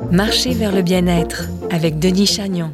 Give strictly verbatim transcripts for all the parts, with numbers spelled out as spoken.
Marcher vers le bien-être avec Denis Chagnon.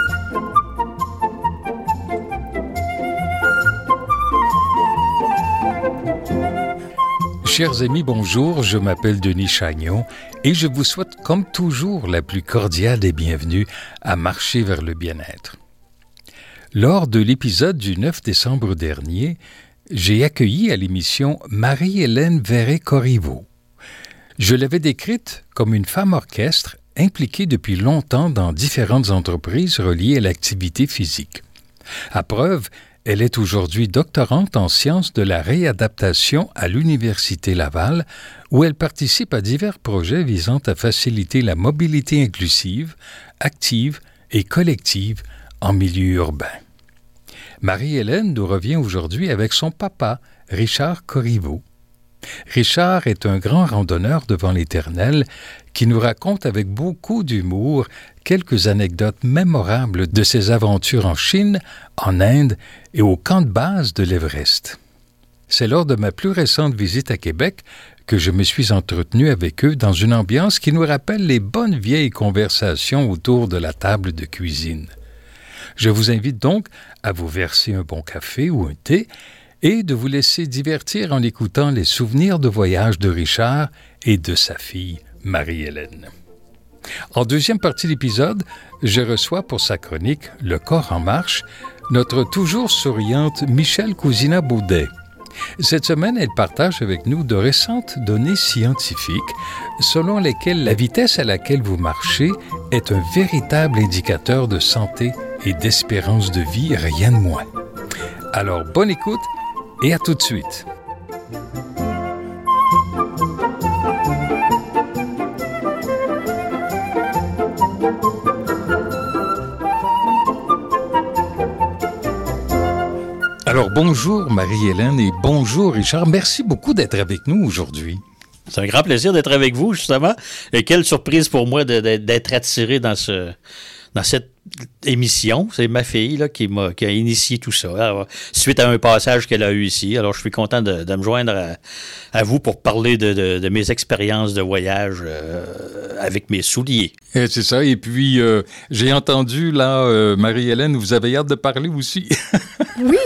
Chers amis, bonjour, je m'appelle Denis Chagnon et je vous souhaite comme toujours la plus cordiale des bienvenues à Marcher vers le bien-être. Lors de l'épisode du neuf décembre dernier, j'ai accueilli à l'émission Marie-Hélène Verret-Corriveau. Je l'avais décrite comme une femme orchestre impliquée depuis longtemps dans différentes entreprises reliées à l'activité physique. À preuve, elle est aujourd'hui doctorante en sciences de la réadaptation à l'Université Laval, où elle participe à divers projets visant à faciliter la mobilité inclusive, active et collective en milieu urbain. Marie-Hélène nous revient aujourd'hui avec son papa, Richard Corriveau. Richard est un grand randonneur devant l'Éternel qui nous raconte avec beaucoup d'humour quelques anecdotes mémorables de ses aventures en Chine, en Inde et au camp de base de l'Everest. C'est lors de ma plus récente visite à Québec que je me suis entretenu avec eux dans une ambiance qui nous rappelle les bonnes vieilles conversations autour de la table de cuisine. Je vous invite donc à vous verser un bon café ou un thé et de vous laisser divertir en écoutant les souvenirs de voyage de Richard et de sa fille Marie-Hélène. En deuxième partie de l'épisode, je reçois pour sa chronique « Le corps en marche » notre toujours souriante Michèle Cousina-Baudet. Cette semaine, elle partage avec nous de récentes données scientifiques selon lesquelles la vitesse à laquelle vous marchez est un véritable indicateur de santé et d'espérance de vie, rien de moins. Alors, bonne écoute et à tout de suite. Alors, bonjour Marie-Hélène et bonjour Richard. Merci beaucoup d'être avec nous aujourd'hui. C'est un grand plaisir d'être avec vous, justement. Et quelle surprise pour moi de, de, d'être attiré dans, ce, dans cette émission. C'est ma fille là, qui, m'a, qui a initié tout ça, alors, suite à un passage qu'elle a eu ici. Alors, je suis content de, de me joindre à, à vous pour parler de, de, de mes expériences de voyage euh, avec mes souliers. Et c'est ça. Et puis, euh, j'ai entendu, là, euh, Marie-Hélène, vous avez hâte de parler aussi. Oui!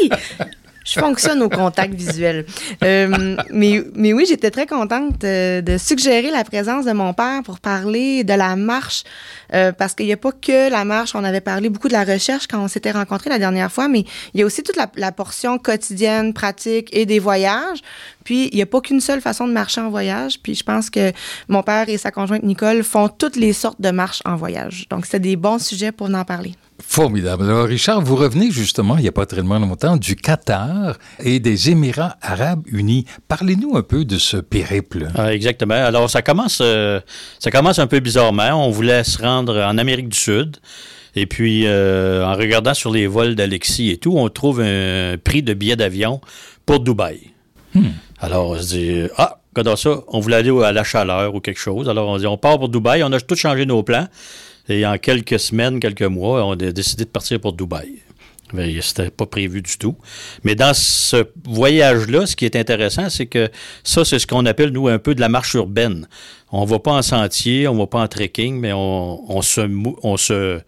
Je fonctionne au contact visuel. Euh, mais, mais oui, j'étais très contente de, de suggérer la présence de mon père pour parler de la marche, euh, parce qu'il n'y a pas que la marche. On avait parlé beaucoup de la recherche quand on s'était rencontrés la dernière fois, mais il y a aussi toute la, la portion quotidienne, pratique et des voyages. Puis, il n'y a pas qu'une seule façon de marcher en voyage. Puis, je pense que mon père et sa conjointe Nicole font toutes les sortes de marches en voyage. Donc, c'était des bons sujets pour en parler. Formidable. Alors, Richard, vous revenez justement, il n'y a pas tellement longtemps, du Qatar et des Émirats arabes unis. Parlez-nous un peu de ce périple. Ah, exactement. Alors, ça commence, euh, ça commence un peu bizarrement. On voulait se rendre en Amérique du Sud. Et puis, euh, en regardant sur les vols d'Alexis et tout, on trouve un prix de billet d'avion pour Dubaï. Hmm. Alors, on se dit, ah, regardons ça, on voulait aller à la chaleur ou quelque chose. Alors, on dit, on part pour Dubaï. On a tout changé nos plans. Et en quelques semaines, quelques mois, on a décidé de partir pour Dubaï. Mais c'était pas prévu du tout. Mais dans ce voyage-là, ce qui est intéressant, c'est que ça, c'est ce qu'on appelle, nous, un peu de la marche urbaine. On va pas en sentier, on va pas en trekking, mais on, on, se, on, se,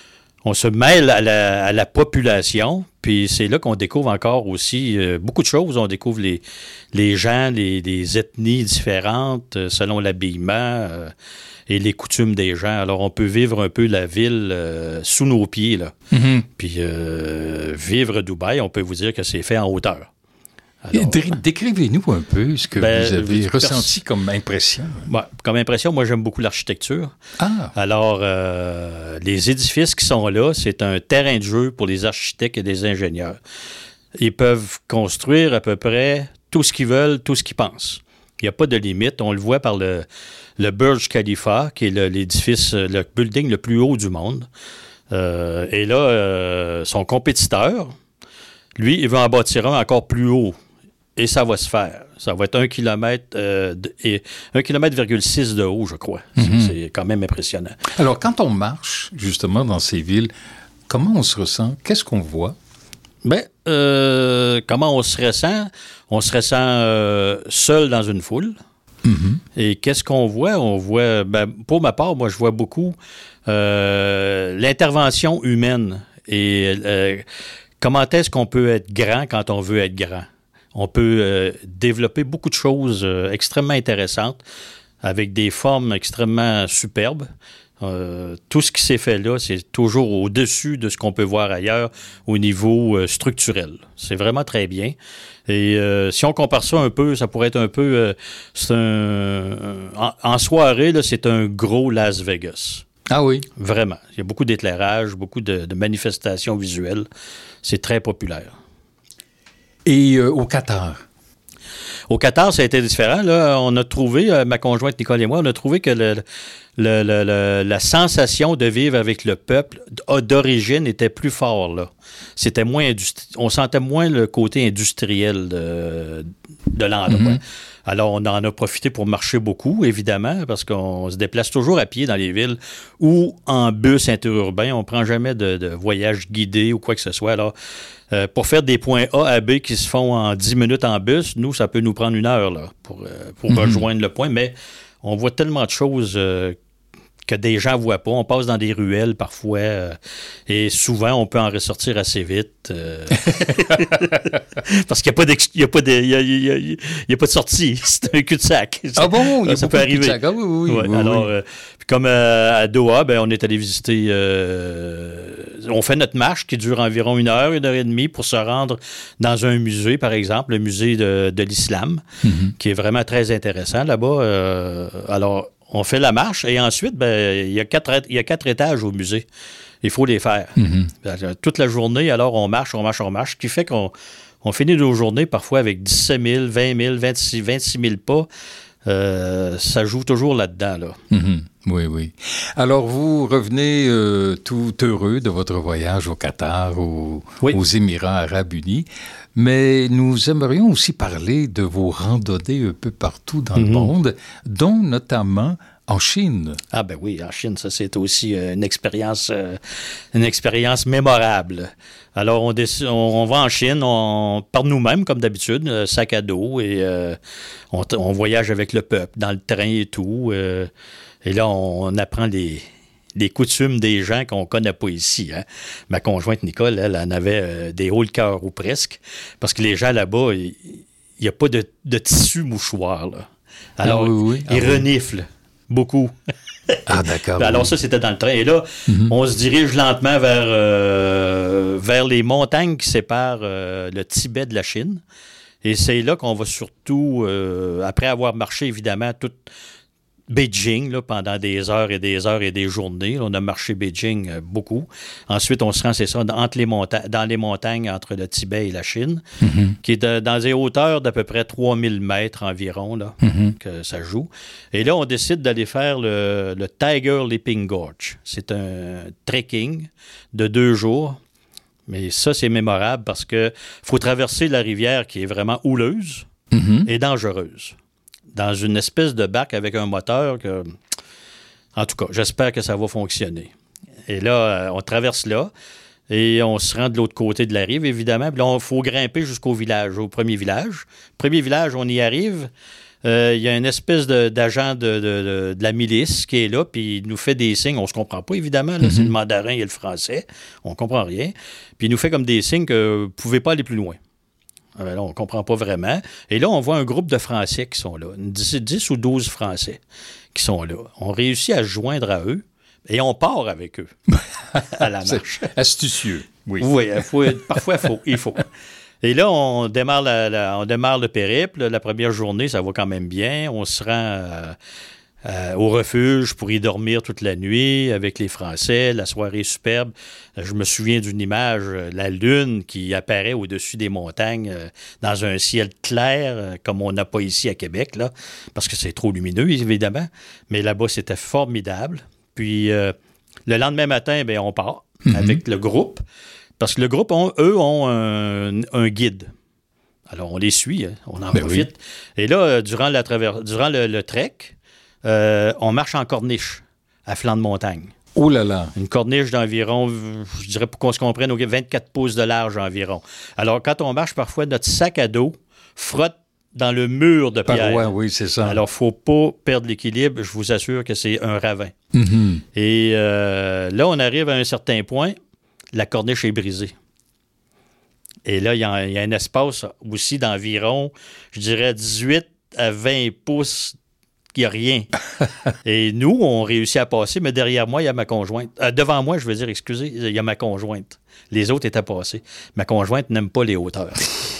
on se mêle à la, à la population. Puis c'est là qu'on découvre encore aussi euh, beaucoup de choses. On découvre les, les gens, les, les ethnies différentes euh, selon l'habillement euh, et les coutumes des gens. Alors, on peut vivre un peu la ville euh, sous nos pieds, là. Mm-hmm. Puis euh, vivre à Dubaï, on peut vous dire que c'est fait en hauteur. Alors, Dé- décrivez-nous un peu ce que ben, vous avez pers- ressenti comme impression. Ouais, comme impression, moi, j'aime beaucoup l'architecture. Ah. Alors, euh, les édifices qui sont là, c'est un terrain de jeu pour les architectes et les ingénieurs. Ils peuvent construire à peu près tout ce qu'ils veulent, tout ce qu'ils pensent. Il n'y a pas de limite. On le voit par le, le Burj Khalifa, qui est le, l'édifice, le building le plus haut du monde. Euh, et là, euh, son compétiteur, lui, il va en bâtir un encore plus haut. Et ça va se faire. Ça va être un kilomètre euh, de, et un kilomètre virgule six de haut, je crois. Mm-hmm. C'est, c'est quand même impressionnant. Alors, quand on marche, justement, dans ces villes, comment on se ressent? Qu'est-ce qu'on voit? Bien, euh, comment on se ressent? On se ressent euh, seul dans une foule. Mm-hmm. Et qu'est-ce qu'on voit? On voit, ben, pour ma part, moi, je vois beaucoup euh, l'intervention humaine et euh, comment est-ce qu'on peut être grand quand on veut être grand. On peut euh, développer beaucoup de choses euh, extrêmement intéressantes avec des formes extrêmement superbes. Euh, tout ce qui s'est fait là, c'est toujours au-dessus de ce qu'on peut voir ailleurs au niveau euh, structurel. C'est vraiment très bien. Et euh, si on compare ça un peu, ça pourrait être un peu... Euh, c'est un, en, en soirée, là, c'est un gros Las Vegas. Ah oui? Vraiment. Il y a beaucoup d'éclairage, beaucoup de, de manifestations visuelles. C'est très populaire. Et euh, au Qatar? Au Qatar, ça a été différent. Là, on a trouvé, euh, ma conjointe Nicole et moi, on a trouvé que le, le, le, le, la sensation de vivre avec le peuple d'origine était plus fort là. C'était moins industri- on sentait moins le côté industriel de, de l'endroit. Mm-hmm. Alors, on en a profité pour marcher beaucoup, évidemment, parce qu'on se déplace toujours à pied dans les villes ou en bus interurbain. On ne prend jamais de, de voyage guidé ou quoi que ce soit. Alors, euh, pour faire des points A à B qui se font en dix minutes en bus, nous, ça peut nous prendre une heure là, pour, euh, pour mm-hmm. rejoindre le point. Mais on voit tellement de choses euh, que des gens ne voient pas. On passe dans des ruelles parfois euh, et souvent, on peut en ressortir assez vite. Euh, parce qu'il n'y a pas d'ex- il y a pas de, il y a, il y a, il y a pas de sortie. C'est un cul-de-sac. Ah bon? Il y a ça peut arriver. Ah oui, oui, ouais, oui. Alors, oui. Euh, comme euh, à Doha, ben, on est allé visiter... Euh, on fait notre marche qui dure environ une heure, une heure et demie pour se rendre dans un musée, par exemple, le musée de, de l'islam, mm-hmm. qui est vraiment très intéressant là-bas. Euh, alors, on fait la marche et ensuite, ben, il y a quatre, il y a quatre étages au musée. Il faut les faire. Mm-hmm. Toute la journée, alors, on marche, on marche, on marche, ce qui fait qu'on on finit nos journées parfois avec dix-sept mille, vingt mille, vingt-six, vingt-six mille pas. Euh, ça joue toujours là-dedans, là. Mm-hmm. Oui, oui. Alors, vous revenez euh, tout heureux de votre voyage au Qatar, au, oui. aux Émirats arabes unis, mais nous aimerions aussi parler de vos randonnées un peu partout dans mm-hmm. le monde, dont notamment en Chine. Ah ben oui, en Chine, ça c'est aussi une expérience, euh, une expérience mémorable. Alors, on, décide, on, on va en Chine, on part nous-mêmes, comme d'habitude, sac à dos, et euh, on, on voyage avec le peuple, dans le train et tout. Euh, et là, on, on apprend les, les coutumes des gens qu'on ne connaît pas ici. Hein. Ma conjointe Nicole, elle, en avait euh, des hauts le cœur, ou presque, parce que les gens là-bas, il n'y a pas de, de tissu mouchoir. Là. Alors, ah oui, oui. ils ah reniflent oui. beaucoup. Ah, d'accord. Alors, oui. ça, c'était dans le train. Et là, mm-hmm. on se dirige lentement vers, euh, vers les montagnes qui séparent euh, le Tibet de la Chine. Et c'est là qu'on va surtout, euh, après avoir marché, évidemment, toute Beijing là, pendant des heures et des heures et des journées. On a marché Beijing euh, beaucoup. Ensuite, on se rend, c'est ça, entre les monta- dans les montagnes entre le Tibet et la Chine, mm-hmm. qui est de, dans des hauteurs d'à peu près trois mille mètres environ, là, mm-hmm. que ça joue. Et là, on décide d'aller faire le, le Tiger Leaping Gorge. C'est un trekking de deux jours. Mais ça, c'est mémorable parce qu'il faut traverser la rivière qui est vraiment houleuse mm-hmm. et dangereuse. Dans une espèce de barque avec un moteur que... En tout cas, j'espère que ça va fonctionner. Et là, on traverse là et on se rend de l'autre côté de la rive, évidemment. Puis là, il faut grimper jusqu'au village, au premier village. Premier village, on y arrive. Euh, il y a une espèce de, d'agent de, de, de, de la milice qui est là, puis il nous fait des signes. On ne se comprend pas, évidemment. Là, mm-hmm. C'est le mandarin et le français. On ne comprend rien. Puis il nous fait comme des signes que vous ne pouvez pas aller plus loin. Alors là, on ne comprend pas vraiment. Et là, on voit un groupe de Français qui sont là. dix, dix ou douze Français qui sont là. On réussit à se joindre à eux et on part avec eux à la marche. C'est astucieux. Oui, oui faut, parfois, faut, il faut. Et là, on démarre, la, la, on démarre le périple. La première journée, ça va quand même bien. On se rend euh, euh, au refuge pour y dormir toute la nuit avec les Français. La soirée est superbe. Je me souviens d'une image, la lune qui apparaît au-dessus des montagnes euh, dans un ciel clair, euh, comme on n'a pas ici à Québec, là, parce que c'est trop lumineux, évidemment. Mais là-bas, c'était formidable. Puis, euh, le lendemain matin, bien, on part mm-hmm. avec le groupe. Parce que le groupe, on, eux, ont un, un guide. Alors, on les suit, hein, on en ben profite. Oui. Et là, durant, la travers, durant le, le trek, euh, on marche en corniche, à flanc de montagne. Oh là là! Une corniche d'environ, je dirais pour qu'on se comprenne, vingt-quatre pouces de large environ. Alors, quand on marche, parfois, notre sac à dos frotte dans le mur de pierre. Paroi, oui, c'est ça. Alors, il ne faut pas perdre l'équilibre. Je vous assure que c'est un ravin. Mm-hmm. Et euh, là, on arrive à un certain point, la corniche est brisée. Et là, il y, y a un espace aussi d'environ, je dirais, dix-huit à vingt pouces. Il n'y a rien. Et nous, on réussit à passer, mais derrière moi, il y a ma conjointe. Euh, devant moi, je veux dire, excusez, il y a ma conjointe. Les autres étaient passés. Ma conjointe n'aime pas les hauteurs.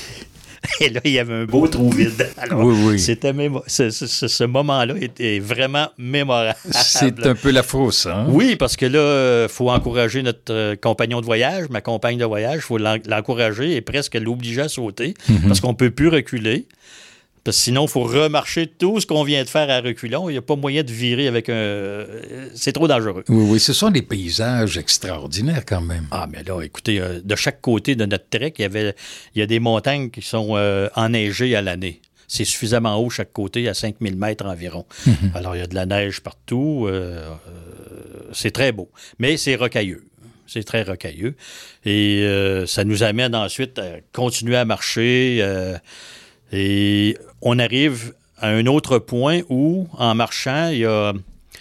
Et là, il y avait un beau trou vide. Alors, oui, oui. C'était mémo- ce, ce, ce moment-là était vraiment mémorable. C'est un peu la frousse, hein? Oui, parce que là, il faut encourager notre euh, compagnon de voyage, ma compagne de voyage, il faut l'en- l'encourager et presque l'obliger à sauter, mm-hmm. parce qu'on ne peut plus reculer. Parce que sinon, il faut remarcher tout ce qu'on vient de faire à reculons. Il n'y a pas moyen de virer avec un... C'est trop dangereux. Oui, oui, ce sont des paysages extraordinaires quand même. Ah, mais là, écoutez, euh, de chaque côté de notre trek, il y avait, il y a des montagnes qui sont euh, enneigées à l'année. C'est suffisamment haut chaque côté, à cinq mille mètres environ. Mm-hmm. Alors, il y a de la neige partout. Euh, euh, c'est très beau, mais c'est rocailleux. C'est très rocailleux. Et euh, ça nous amène ensuite à continuer à marcher... Euh, Et on arrive à un autre point où, en marchant, il y a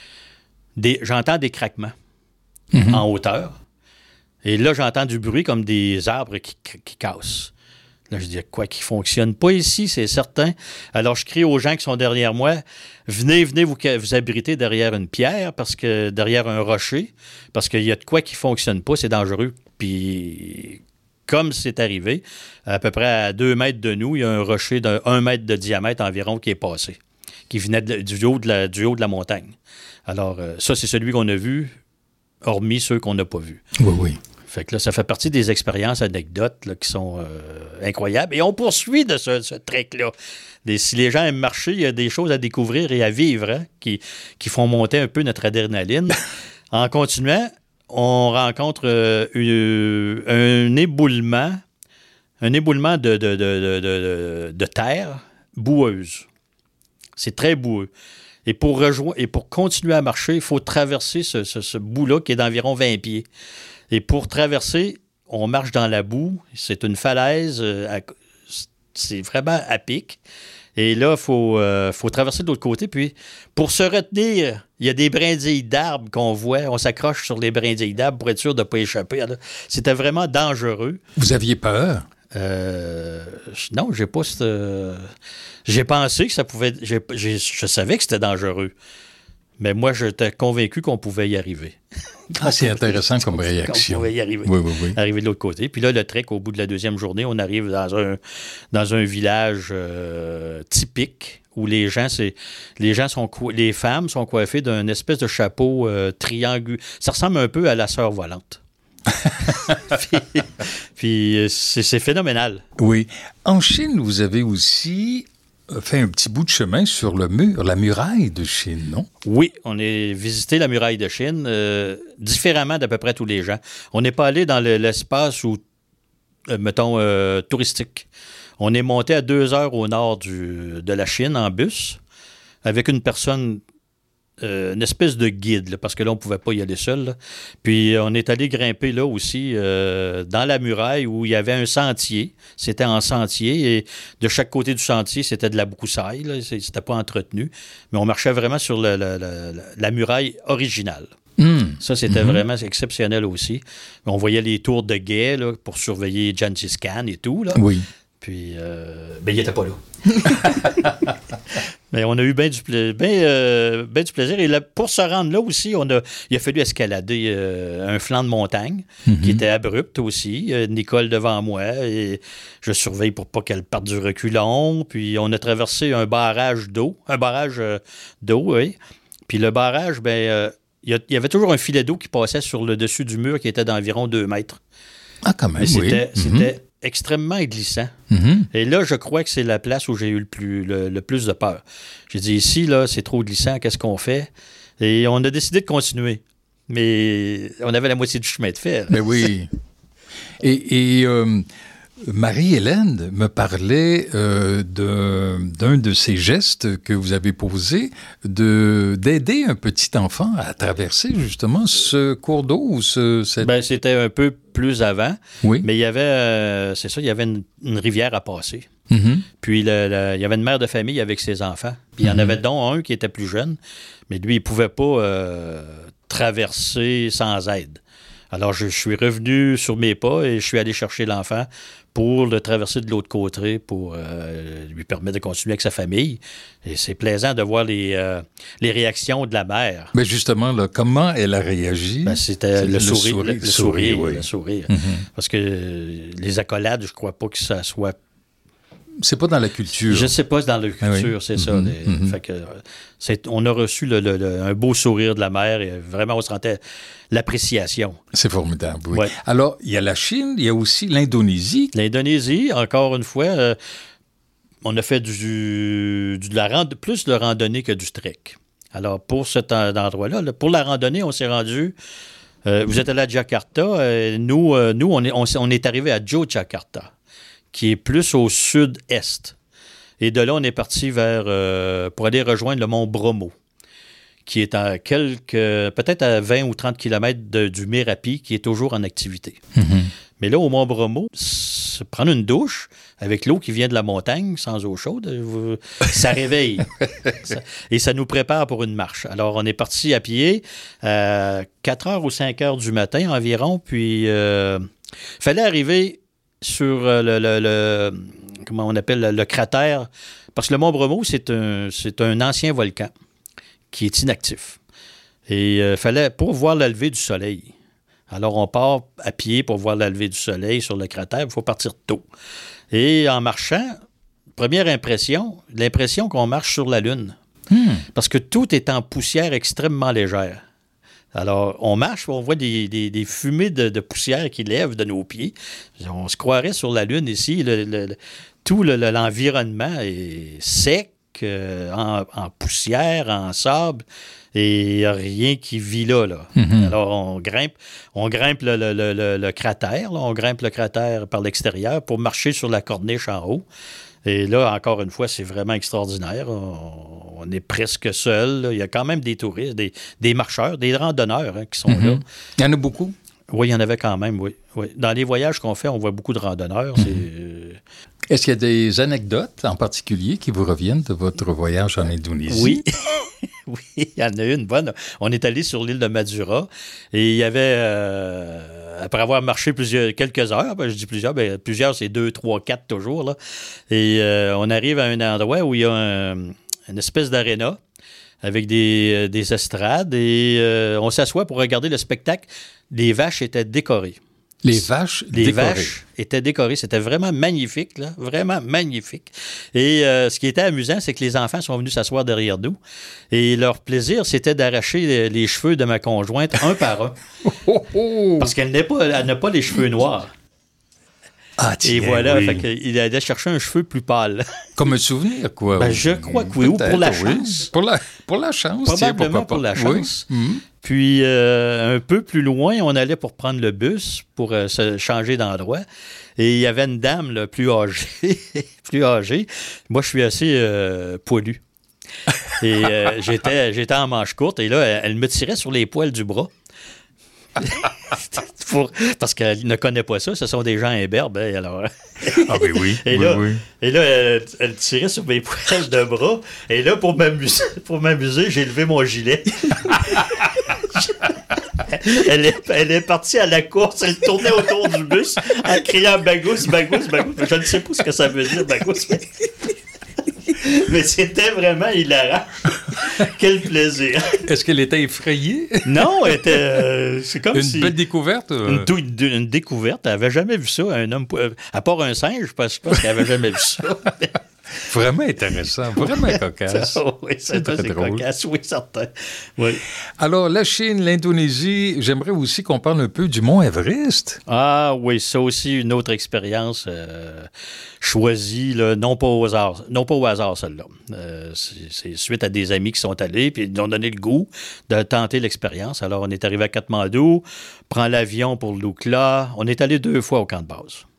des, j'entends des craquements mm-hmm. en hauteur. Et là, j'entends du bruit comme des arbres qui, qui cassent. Là, je dis, quoi qui ne fonctionne pas ici, c'est certain. Alors, je crie aux gens qui sont derrière moi, venez, venez vous, vous abriter derrière une pierre, parce que derrière un rocher, parce qu'il y a de quoi qui ne fonctionne pas, c'est dangereux. Puis... Comme c'est arrivé, à peu près à deux mètres de nous, il y a un rocher d'un un mètre de diamètre environ qui est passé, qui venait de, du, haut de la, du haut de la montagne. Alors, euh, ça, c'est celui qu'on a vu, hormis ceux qu'on n'a pas vus. Oui, oui. Fait que là, ça fait partie des expériences, anecdotes là, qui sont euh, incroyables. Et on poursuit de ce, ce trek-là. Des, si les gens aiment marcher, il y a des choses à découvrir et à vivre hein, qui, qui font monter un peu notre adrénaline. En continuant, on rencontre euh, une, un éboulement, un éboulement de, de, de, de, de, de terre boueuse. C'est très boueux. Et pour, rejoindre, et pour continuer à marcher, il faut traverser ce, ce, ce bout-là qui est d'environ vingt pieds. Et pour traverser, on marche dans la boue. C'est une falaise. Euh, à, c'est vraiment à pic. Et là, il faut, euh, faut traverser de l'autre côté. Puis, pour se retenir, il y a des brindilles d'arbres qu'on voit. On s'accroche sur les brindilles d'arbres pour être sûr de ne pas échapper. Alors, c'était vraiment dangereux. Vous aviez peur? Euh, non, j'ai pas... Euh, j'ai pensé que ça pouvait... J'ai, j'ai, je savais que c'était dangereux. Mais moi, j'étais convaincu qu'on pouvait y arriver. Ah, c'est intéressant comme réaction. On pouvait y arriver. Oui, oui, oui. Arriver de l'autre côté. Puis là, le trek, au bout de la deuxième journée, on arrive dans un, dans un village euh, typique où les gens, c'est, les gens sont, les femmes sont coiffées d'un espèce de chapeau euh, triangulaire. Ça ressemble un peu à la sœur volante. puis puis c'est, c'est phénoménal. Oui. En Chine, vous avez aussi fait un petit bout de chemin sur le mur, la muraille de Chine, non? Oui, on a visité la muraille de Chine euh, différemment d'à peu près tous les gens. On n'est pas allé dans le, l'espace où, euh, mettons, euh, touristique. On est monté à deux heures au nord du, de la Chine en bus avec une personne, euh, une espèce de guide, là, parce que là, on ne pouvait pas y aller seul. Là. Puis, on est allé grimper là aussi, euh, dans la muraille où il y avait un sentier. C'était en sentier et de chaque côté du sentier, c'était de la broussaille. Là. C'était pas entretenu. Mais on marchait vraiment sur le, le, le, la muraille originale. Mmh. Ça, c'était mmh. vraiment exceptionnel aussi. On voyait les tours de guet là, pour surveiller Gengis Khan et tout. Là. Oui. Puis, euh, ben, il n'était pas là. Mais on a eu bien du, pla- ben, euh, ben du plaisir. Et là, pour se rendre là aussi, on a, il a fallu escalader euh, un flanc de montagne mm-hmm. qui était abrupt aussi. Euh, Nicole devant moi et je surveille pour pas qu'elle parte du reculon. Puis on a traversé un barrage d'eau. Un barrage euh, d'eau, oui. Puis le barrage, ben, euh, il y avait toujours un filet d'eau qui passait sur le dessus du mur qui était d'environ deux mètres. Ah, quand même, Mais c'était, oui. c'était mm-hmm. extrêmement glissant. Mm-hmm. Et là, je crois que c'est la place où j'ai eu le plus, le, le plus de peur. J'ai dit, ici, là, c'est trop glissant, qu'est-ce qu'on fait? Et on a décidé de continuer. Mais on avait la moitié du chemin de fer. Mais oui. Et, et euh, Marie-Hélène me parlait euh, d'un, d'un de ces gestes que vous avez posés, de, d'aider un petit enfant à traverser justement ce cours d'eau ou ce... Cette... Ben, c'était un peu plus avant, oui. mais il y avait, euh, c'est ça, il y avait une, une rivière à passer. Mm-hmm. Puis le, le, il y avait une mère de famille avec ses enfants. Puis il y en mm-hmm. avait dont un qui était plus jeune, mais lui, il ne pouvait pas euh, traverser sans aide. Alors, je, je suis revenu sur mes pas et je suis allé chercher l'enfant pour le traverser de l'autre côté, pour euh, lui permettre de continuer avec sa famille. Et c'est plaisant de voir les, euh, les réactions de la mère. Mais justement, là, comment elle a réagi? Ben, c'était le, le sourire. sourire, Le, le sourire, oui. le sourire. Mm-hmm. Parce que les accolades, je ne crois pas que ça soit... C'est pas dans la culture. Je ne sais pas, c'est dans la culture, ah oui. c'est mm-hmm. ça. Les, mm-hmm. fait que, c'est, on a reçu le, le, le, un beau sourire de la mère et vraiment, on se sentait l'appréciation. C'est formidable, oui. Ouais. Alors, il y a la Chine, il y a aussi l'Indonésie. L'Indonésie, encore une fois, euh, on a fait du, du, de la rand- plus de randonnée que du trek. Alors, pour cet endroit-là, là, pour la randonnée, on s'est rendu... Euh, vous êtes allé à Jakarta. Euh, nous, euh, nous on, est, on, on est arrivé à Yogyakarta, qui est plus au sud-est. Et de là, on est parti vers euh, pour aller rejoindre le mont Bromo, qui est à quelques, peut-être à vingt ou trente kilomètres de, du Merapi, qui est toujours en activité. Mm-hmm. Mais là, au mont Bromo, prendre une douche avec l'eau qui vient de la montagne, sans eau chaude, ça réveille. ça, et ça nous prépare pour une marche. Alors, on est parti à pied à quatre heures ou cinq heures du matin environ, puis il euh, fallait arriver sur le, le, le, comment on appelle, le, le cratère, parce que le mont Bromo, c'est un, c'est un ancien volcan qui est inactif. Et il euh, fallait, pour voir la levée du soleil, alors on part à pied pour voir la levée du soleil sur le cratère, il faut partir tôt. Et en marchant, première impression, l'impression qu'on marche sur la Lune, hmm. parce que tout est en poussière extrêmement légère. Alors, on marche, on voit des, des, des fumées de, de poussière qui lèvent de nos pieds. On se croirait sur la Lune ici. Le, le, le, tout le, le, l'environnement est sec, euh, en, en poussière, en sable, et il n'y a rien qui vit là. là. Mm-hmm. Alors, on grimpe, on grimpe le, le, le, le cratère, là, on grimpe le cratère par l'extérieur pour marcher sur la corniche en haut. Et là, encore une fois, c'est vraiment extraordinaire. On, on est presque seul. Là. Il y a quand même des touristes, des, des marcheurs, des randonneurs hein, qui sont mm-hmm. là. Il y en a beaucoup? Oui, il y en avait quand même, oui. oui. Dans les voyages qu'on fait, on voit beaucoup de randonneurs. Mm-hmm. C'est... Est-ce qu'il y a des anecdotes en particulier qui vous reviennent de votre voyage en Indonésie? Oui. Oui, il y en a une bonne. On est allé sur l'île de Madura et il y avait, euh, après avoir marché plusieurs, quelques heures, ben, je dis plusieurs, ben, plusieurs c'est deux, trois, quatre toujours, là, et euh, on arrive à un endroit où il y a un, une espèce d'aréna avec des, des estrades et euh, on s'assoit pour regarder le spectacle. Les vaches étaient décorées. Les vaches Les décorées. vaches étaient décorées. C'était vraiment magnifique, là. Vraiment magnifique. Et euh, ce qui était amusant, c'est que les enfants sont venus s'asseoir derrière nous. Et leur plaisir, c'était d'arracher les, les cheveux de ma conjointe un par un. Oh, oh. Parce qu'elle n'a pas, elle n'a pas les cheveux noirs. Ah, tiens, et voilà, oui. fait qu'il allait chercher un cheveu plus pâle. Comme un souvenir, quoi. Ben, je crois que oui, ou pour la oui. chance. Pour la, pour la chance, Probablement tiens, pour la chance. Oui. Mm-hmm. Puis, euh, un peu plus loin, on allait pour prendre le bus, pour euh, se changer d'endroit. Et il y avait une dame là, plus âgée. plus âgée. Moi, je suis assez euh, poilu. Et euh, j'étais, j'étais en manche courte. Et là, elle, elle me tirait sur les poils du bras. Pour, parce qu'elle ne connaît pas ça, ce sont des gens imberbes. Hein, alors. Ah ben oui, et oui, là, oui. Et là, elle, elle tirait sur mes poils de bras. Et là, pour m'amuser, pour m'amuser, j'ai levé mon gilet. elle, est, elle est partie à la course, elle tournait autour du bus en criant « Bagous, bagous, bagous ». Je ne sais pas ce que ça veut dire, bagous, mais... Mais c'était vraiment hilarant. Quel plaisir. Est-ce qu'elle était effrayée? Non, elle était... Euh, c'est comme une si... Une belle découverte? Euh... Une, une, une découverte. Elle n'avait jamais vu ça, un homme... À part un singe, je pense, je pense qu'elle n'avait jamais vu ça. Vraiment intéressant, vraiment cocasse. Oui, c'est, c'est, très c'est drôle. Cocasse, oui, certain. Oui. Alors, la Chine, l'Indonésie, j'aimerais aussi qu'on parle un peu du mont Everest. Ah oui, ça aussi, une autre expérience euh, choisie, là, non pas au hasard, non pas au hasard, celle-là. Euh, c'est, c'est suite à des amis qui sont allés, puis ils nous ont donné le goût de tenter l'expérience. Alors, on est arrivé à Katmandou, prend l'avion pour Lukla. On est allé deux fois au camp de base.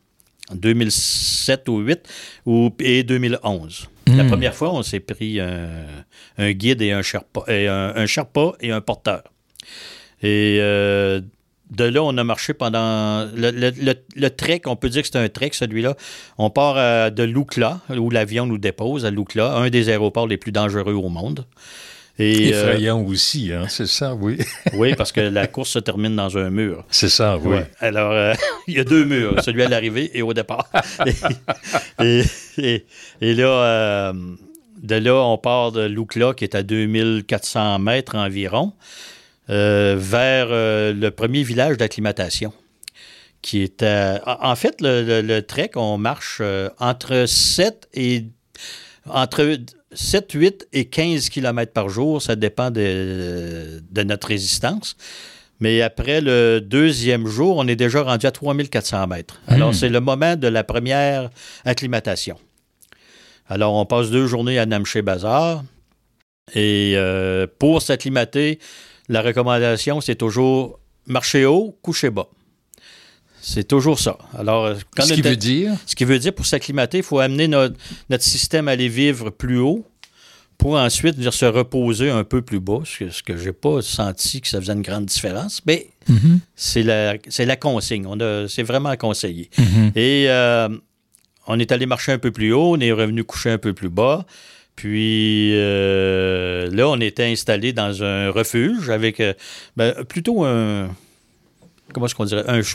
en deux mille sept ou deux mille huit ou, et deux mille onze. Mmh. La première fois, on s'est pris un, un guide et un Sherpa, et un, un Sherpa et un porteur. Et euh, de là, on a marché pendant... Le, le, le, le trek, on peut dire que c'est un trek, celui-là. On part euh, de Lukla, où l'avion nous dépose, à Lukla, un des aéroports les plus dangereux au monde. Et, effrayant euh, aussi, hein, c'est ça, oui. Oui, parce que la course se termine dans un mur. C'est ça, oui. Ouais. Alors, euh, il y a deux murs, celui à l'arrivée et au départ. et, et, et là, euh, de là, on part de Lukla, qui est à deux mille quatre cents mètres environ, euh, vers euh, le premier village d'acclimatation, qui est à... En fait, le, le, le trek, on marche euh, entre sept et... entre sept, huit et quinze kilomètres par jour, ça dépend de, de notre résistance. Mais après le deuxième jour, on est déjà rendu à trois mille quatre cents mètres. Alors, mmh. c'est le moment de la première acclimatation. Alors, on passe deux journées à Namche Bazar. Et euh, pour s'acclimater, la recommandation, c'est toujours marcher haut, coucher bas. C'est toujours ça. Alors, quand ce qui était, veut dire? Ce qui veut dire, pour s'acclimater, il faut amener notre, notre système à aller vivre plus haut pour ensuite dire, se reposer un peu plus bas, ce que, ce que je n'ai pas senti que ça faisait une grande différence. Mais mm-hmm. c'est, la, c'est la consigne. On a, c'est vraiment conseillé. Mm-hmm. Et euh, on est allé marcher un peu plus haut, on est revenu coucher un peu plus bas. Puis euh, là, on était installé dans un refuge avec euh, ben, plutôt un... Comment est-ce qu'on dirait? Un...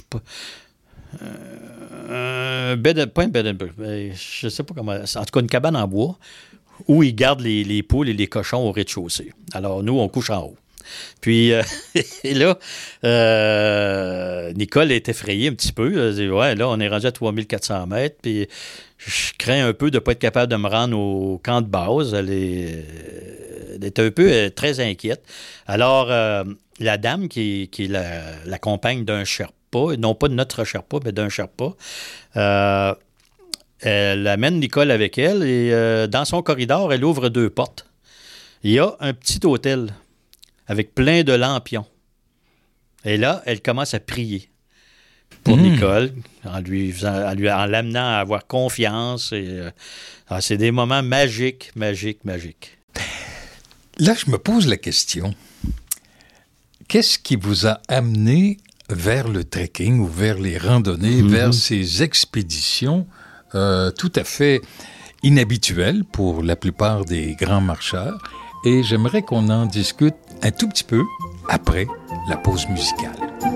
un bed, pas un bed and breakfast, je sais pas comment... En tout cas, une cabane en bois où ils gardent les, les poules et les cochons au rez-de-chaussée. Alors, nous, on couche en haut. Puis, euh, et là, euh, Nicole est effrayée un petit peu. Elle dit, ouais, là, on est rendu à trois mille quatre cents mètres, puis je crains un peu de ne pas être capable de me rendre au camp de base. Elle est, elle est un peu euh, très inquiète. Alors, euh, la dame qui, qui est la, la compagne d'un Sherpa, non pas de notre Sherpa, mais d'un Sherpa, euh, elle amène Nicole avec elle et euh, dans son corridor, elle ouvre deux portes. Il y a un petit hôtel avec plein de lampions. Et là, elle commence à prier pour mmh. Nicole, en lui, faisant, en lui en l'amenant à avoir confiance. Et, euh, alors, c'est des moments magiques, magiques, magiques. Là, je me pose la question. Qu'est-ce qui vous a amené vers le trekking ou vers les randonnées, mmh. vers ces expéditions euh, tout à fait inhabituelles pour la plupart des grands marcheurs? Et j'aimerais qu'on en discute un tout petit peu après la pause musicale.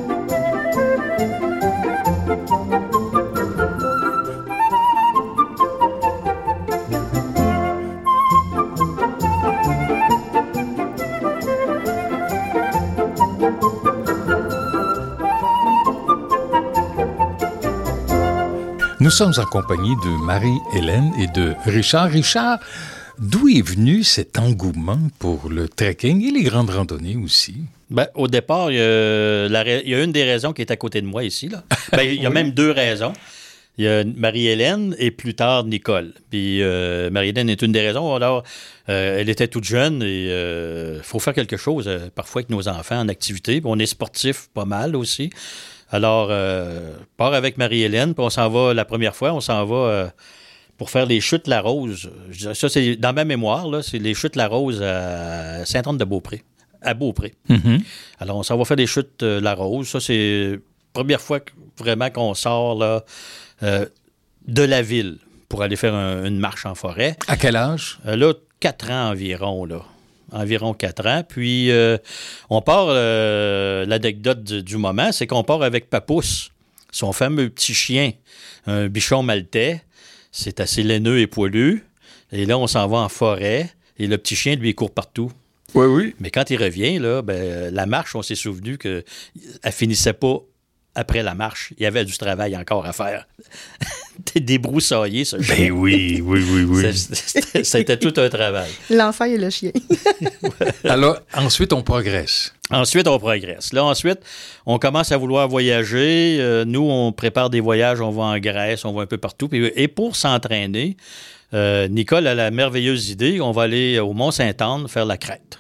Nous sommes en compagnie de Marie-Hélène et de Richard. Richard, d'où est venu cet engouement pour le trekking et les grandes randonnées aussi? Ben, au départ, il y, a la, il y a une des raisons qui est à côté de moi ici. Là. Ben, il y a oui. même deux raisons. Il y a Marie-Hélène et plus tard Nicole. Puis euh, Marie-Hélène est une des raisons. Alors, euh, elle était toute jeune et il euh, faut faire quelque chose euh, parfois avec nos enfants en activité. Puis on est sportifs pas mal aussi. Alors, euh, part avec Marie-Hélène, puis on s'en va, la première fois, on s'en va euh, pour faire les chutes La Rose. Je dirais, ça, c'est dans ma mémoire, là, c'est les chutes La Rose à Sainte-Anne-de-Beaupré, à Beaupré. Mm-hmm. Alors, on s'en va faire des chutes euh, La Rose. Ça, c'est la première fois que, vraiment qu'on sort là, euh, de la ville pour aller faire un, une marche en forêt. À quel âge? Euh, là, quatre ans environ, là. Environ quatre ans. Puis, euh, on part, euh, l'anecdote du, du moment, c'est qu'on part avec Papousse, son fameux petit chien, un bichon maltais. C'est assez laineux et poilu. Et là, on s'en va en forêt. Et le petit chien, lui, il court partout. Oui, oui. Mais quand il revient, là, ben, la marche, on s'est souvenu qu'elle finissait pas après la marche. Il y avait du travail encore à faire. Débroussaillé, ce chien. Ben oui, oui, oui, oui. C'était, c'était tout un travail. L'enfant et le chien. Alors, ensuite, on progresse. Ensuite, on progresse. Là, ensuite, on commence à vouloir voyager. Euh, nous, on prépare des voyages. On va en Grèce, on va un peu partout. Et pour s'entraîner, euh, Nicole a la merveilleuse idée. On va aller au Mont-Sainte-Anne faire la crête.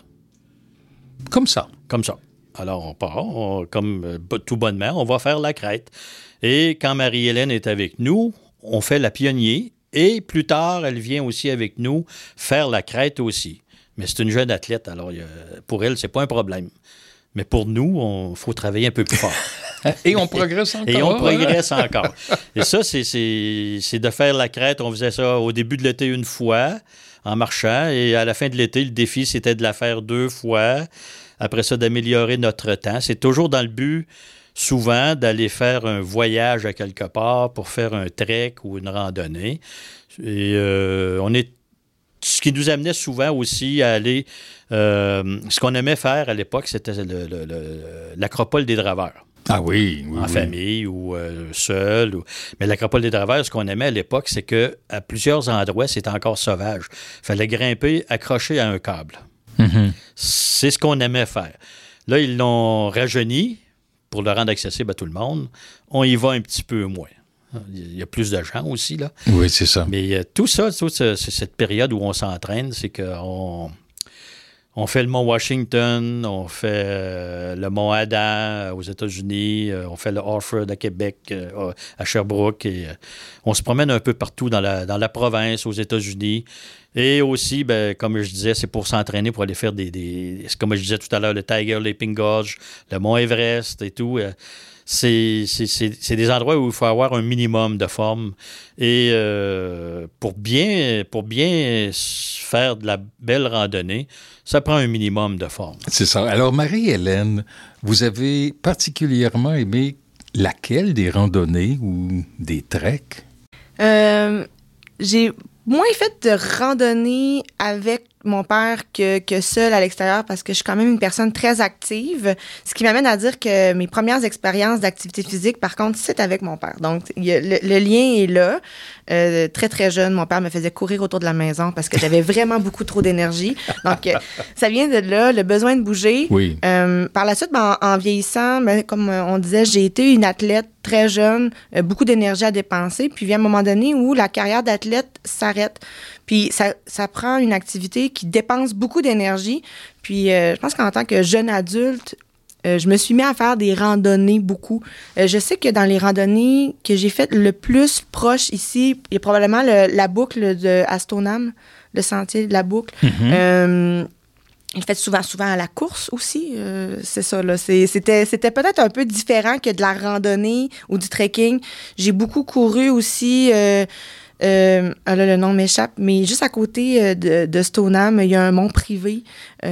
Comme ça. Comme ça. Alors, on part, on, comme euh, tout bonnement, on va faire la crête. Et quand Marie-Hélène est avec nous, on fait la Pionnier et plus tard, elle vient aussi avec nous faire la crête aussi. Mais c'est une jeune athlète, alors pour elle, c'est pas un problème. Mais pour nous, il faut travailler un peu plus fort. Et on progresse encore. Et on progresse encore. Et ça, c'est, c'est, c'est de faire la crête. On faisait ça au début de l'été une fois, en marchant. Et à la fin de l'été, le défi, c'était de la faire deux fois. Après ça, d'améliorer notre temps. C'est toujours dans le but, souvent, d'aller faire un voyage à quelque part pour faire un trek ou une randonnée. Et euh, on est... Ce qui nous amenait souvent aussi à aller... Euh, ce qu'on aimait faire à l'époque, c'était le, le, le, l'Acropole des Draveurs. Ah oui, oui En oui. famille ou euh, seul. Ou... Mais l'Acropole des Draveurs, ce qu'on aimait à l'époque, c'est qu'à plusieurs endroits, c'était encore sauvage. Il fallait grimper accroché à un câble. Mm-hmm. C'est ce qu'on aimait faire. Là, ils l'ont rajeuni pour le rendre accessible à tout le monde. On y va un petit peu moins. Il y a plus de gens aussi, là. Oui, c'est ça. Mais euh, tout ça, tout ce, c'est cette période où on s'entraîne, c'est qu'on on fait le mont Washington, on fait euh, le mont Adam aux États-Unis, euh, on fait le Harford à Québec, euh, à Sherbrooke. Et, euh, on se promène un peu partout dans la, dans la province, aux États-Unis. Et aussi, ben, comme je disais, c'est pour s'entraîner, pour aller faire des, des... Comme je disais tout à l'heure, le Tiger Leaping Gorge, le mont Everest et tout. Euh, C'est, c'est, c'est, c'est des endroits où il faut avoir un minimum de forme. Et euh, pour, bien, pour bien faire de la belle randonnée, ça prend un minimum de forme. C'est ça. Alors, Marie-Hélène, vous avez particulièrement aimé laquelle des randonnées ou des treks? Euh, j'ai moins fait de randonnée avec mon père que, que seul à l'extérieur parce que je suis quand même une personne très active, ce qui m'amène à dire que mes premières expériences d'activité physique, par contre, c'est avec mon père. Donc, il y a, le, le lien est là. Euh, très, très jeune, mon père me faisait courir autour de la maison parce que j'avais vraiment beaucoup trop d'énergie. Donc, euh, ça vient de là, le besoin de bouger. Oui. Euh, par la suite, ben, en, en vieillissant, ben, comme on disait, j'ai été une athlète très jeune, euh, beaucoup d'énergie à dépenser. Puis, il y a un moment donné où la carrière d'athlète s'arrête. Puis, ça, ça prend une activité qui dépense beaucoup d'énergie. Puis, euh, je pense qu'en tant que jeune adulte, euh, je me suis mis à faire des randonnées beaucoup. Euh, je sais que dans les randonnées que j'ai faites le plus proche ici, il y a probablement le, la boucle de Astonam, le sentier de la boucle. Mm-hmm. Euh, J'ai fait souvent, souvent à la course aussi. Euh, c'est ça, là. C'est, c'était, c'était peut-être un peu différent que de la randonnée ou du trekking. J'ai beaucoup couru aussi... Euh, Euh, ah là, le nom m'échappe, mais juste à côté euh, de, de Stoneham, il y a un mont privé,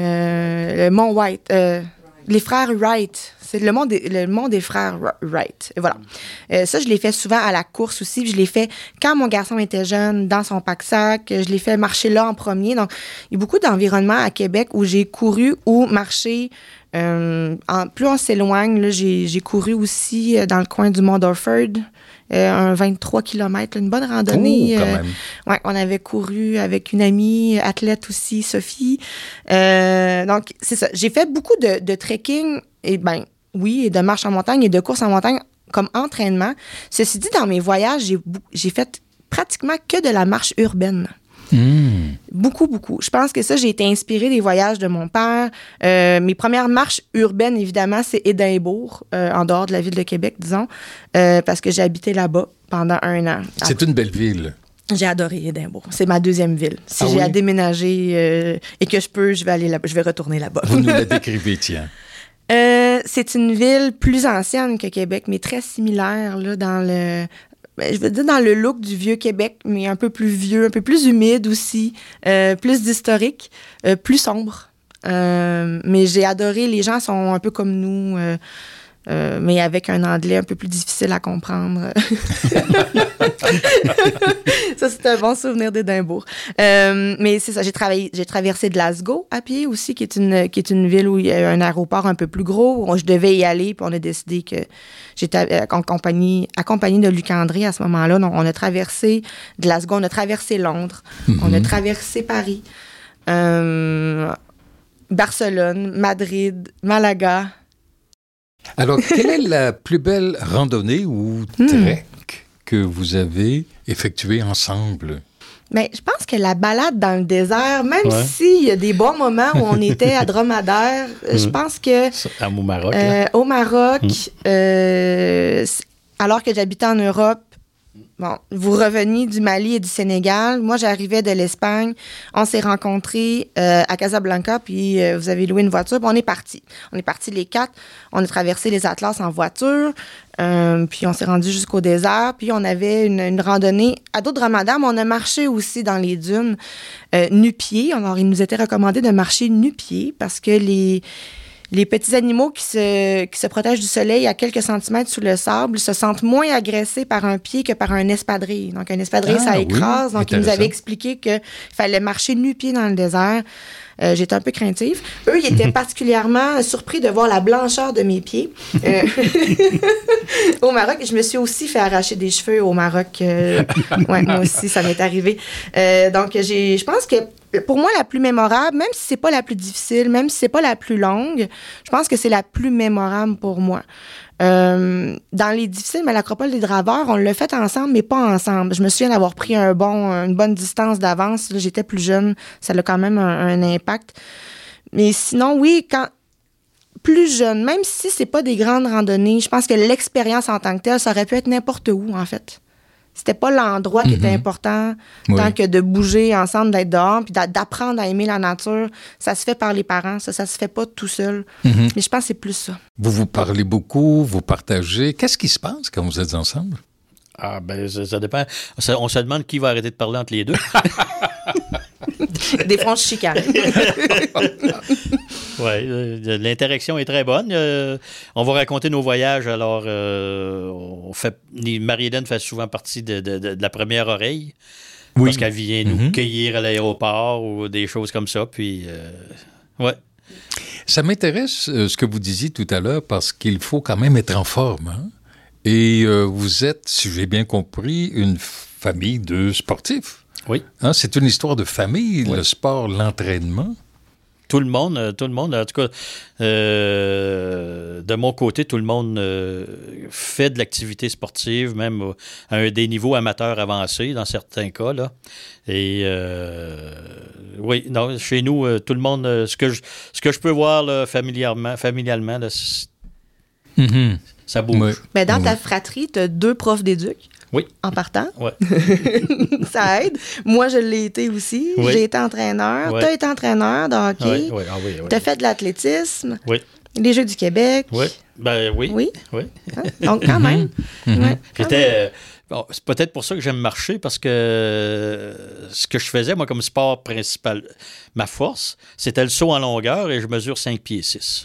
euh, le mont White, euh, les frères Wright. C'est le mont des, le mont des frères Wright. Et voilà. Euh, ça, je l'ai fait souvent à la course aussi. Je l'ai fait quand mon garçon était jeune, dans son pack-sac. Je l'ai fait marcher là en premier. Donc, il y a beaucoup d'environnements à Québec où j'ai couru ou marché. Euh, en, plus on s'éloigne, là, j'ai, j'ai couru aussi dans le coin du Mont Orford. Euh, un vingt-trois kilomètres, une bonne randonnée. Oh, quand euh, même. Ouais, on avait couru avec une amie, athlète aussi, Sophie. Euh, donc, c'est ça. J'ai fait beaucoup de, de trekking, et ben oui, et de marche en montagne et de course en montagne comme entraînement. Ceci dit, dans mes voyages, j'ai, j'ai fait pratiquement que de la marche urbaine. Mmh. Beaucoup, beaucoup. Je pense que ça, j'ai été inspirée des voyages de mon père. Euh, mes premières marches urbaines, évidemment, c'est Édimbourg, euh, en dehors de la ville de Québec, disons, euh, parce que j'ai habité là-bas pendant un an. C'est Après, une belle ville. j'ai adoré Édimbourg. C'est ma deuxième ville. Si Ah j'ai oui? à déménager euh, et que je peux, je vais aller là, je vais retourner là-bas. Vous nous la décrivez, tiens. Euh, c'est une ville plus ancienne que Québec, mais très similaire là, dans le... Je veux dire dans le look du vieux Québec, mais un peu plus vieux, un peu plus humide aussi, euh, plus d'historique, euh, plus sombre. Euh, mais j'ai adoré, les gens sont un peu comme nous, euh, euh, mais avec un anglais un peu plus difficile à comprendre. Ça, c'est un bon souvenir d'Édimbourg. Euh, mais c'est ça, j'ai travaillé, j'ai traversé Glasgow à pied aussi, qui est une, qui est une ville où il y a un aéroport un peu plus gros. Où je devais y aller, puis on a décidé que j'étais en compagnie, accompagnée de Luc André à ce moment-là. Donc, on a traversé Glasgow, on a traversé Londres, mm-hmm. on a traversé Paris, euh, Barcelone, Madrid, Malaga. Alors, quelle est la plus belle randonnée ou trek hmm. que vous avez effectué ensemble? Bien, je pense que la balade dans le désert, même ouais. s'il y a des bons moments où on était à Dromadaire, mmh. je pense que... À, au Maroc. Euh, au Maroc, mmh. euh, alors que j'habitais en Europe, bon, vous reveniez du Mali et du Sénégal. Moi, j'arrivais de l'Espagne. On s'est rencontrés euh, à Casablanca, puis euh, vous avez loué une voiture, puis on est partis. On est partis les quatre. On a traversé les Atlas en voiture, euh, puis on s'est rendu jusqu'au désert, puis on avait une, une randonnée à dos de Ramadan, mais on a marché aussi dans les dunes euh, nu-pieds. Alors, il nous était recommandé de marcher nu-pieds parce que les... Les petits animaux qui se, qui se protègent du soleil à quelques centimètres sous le sable se sentent moins agressés par un pied que par un espadrille. Donc, un espadrille, ah, ça écrase. Oui, donc, ils nous avaient expliqué qu'il fallait marcher nu-pied dans le désert. Euh, j'étais un peu craintive. Eux, ils étaient particulièrement surpris de voir la blancheur de mes pieds. Euh, au Maroc, je me suis aussi fait arracher des cheveux au Maroc. Euh, ouais, moi aussi, ça m'est arrivé. Euh, donc, j'ai, je pense que pour moi, la plus mémorable, même si c'est pas la plus difficile, même si c'est pas la plus longue, je pense que c'est la plus mémorable pour moi. Euh, dans les difficiles, mais l'Acropole des Draveurs, on l'a fait ensemble, mais pas ensemble. Je me souviens d'avoir pris un bon, une bonne distance d'avance. Là, j'étais plus jeune, ça a quand même un, un impact. Mais sinon, oui, quand plus jeune, même si c'est pas des grandes randonnées, je pense que l'expérience en tant que telle, ça aurait pu être n'importe où, en fait. C'était pas l'endroit qui mm-hmm. était important, oui. tant que de bouger ensemble, d'être dehors, puis d'apprendre à aimer la nature. Ça se fait par les parents, ça, ça se fait pas tout seul. Mm-hmm. Mais je pense que c'est plus ça. Vous vous parlez beaucoup, vous partagez. Qu'est-ce qui se passe quand vous êtes ensemble? Ah, ben, ça, ça dépend. Ça, on se demande qui va arrêter de parler entre les deux. Des fois, on se chicane. Oui, euh, l'interaction est très bonne. Euh, on va raconter nos voyages. Alors, euh, on fait, Marie-Hélène fait souvent partie de, de, de, de la première oreille. Oui. Parce qu'elle vient nous mm-hmm. cueillir à l'aéroport ou des choses comme ça. Puis, euh, ouais. Ça m'intéresse euh, ce que vous disiez tout à l'heure parce qu'il faut quand même être en forme. Hein? Et euh, vous êtes, si j'ai bien compris, une famille de sportifs. Oui. Hein? C'est une histoire de famille, oui. Le sport, l'entraînement. Tout le monde, tout le monde, en tout cas, euh, de mon côté, tout le monde euh, fait de l'activité sportive, même à un, des niveaux amateurs avancés, dans certains cas, là. Et euh, oui, non, chez nous, euh, tout le monde, euh, ce que je, ce que je peux voir là, familièrement, familialement, là, mm-hmm. ça bouge. Oui. Ben, dans ta fratrie, tu as deux profs d'éduc. Oui. En partant. Oui. Ça aide. Moi, je l'ai été aussi. Oui. J'ai été entraîneur. Oui. Tu as été entraîneur de hockey. Oui, oui, ah, oui, oui. Tu as fait de l'athlétisme. Oui. Les Jeux du Québec. Oui. Ben oui. Oui. Oui. Hein? Donc, quand même. Mm-hmm. Ouais, quand J'étais. même. Euh, bon, c'est peut-être pour ça que j'aime marcher, parce que euh, ce que je faisais, moi, comme sport principal, ma force, c'était le saut en longueur et je mesure cinq pieds six.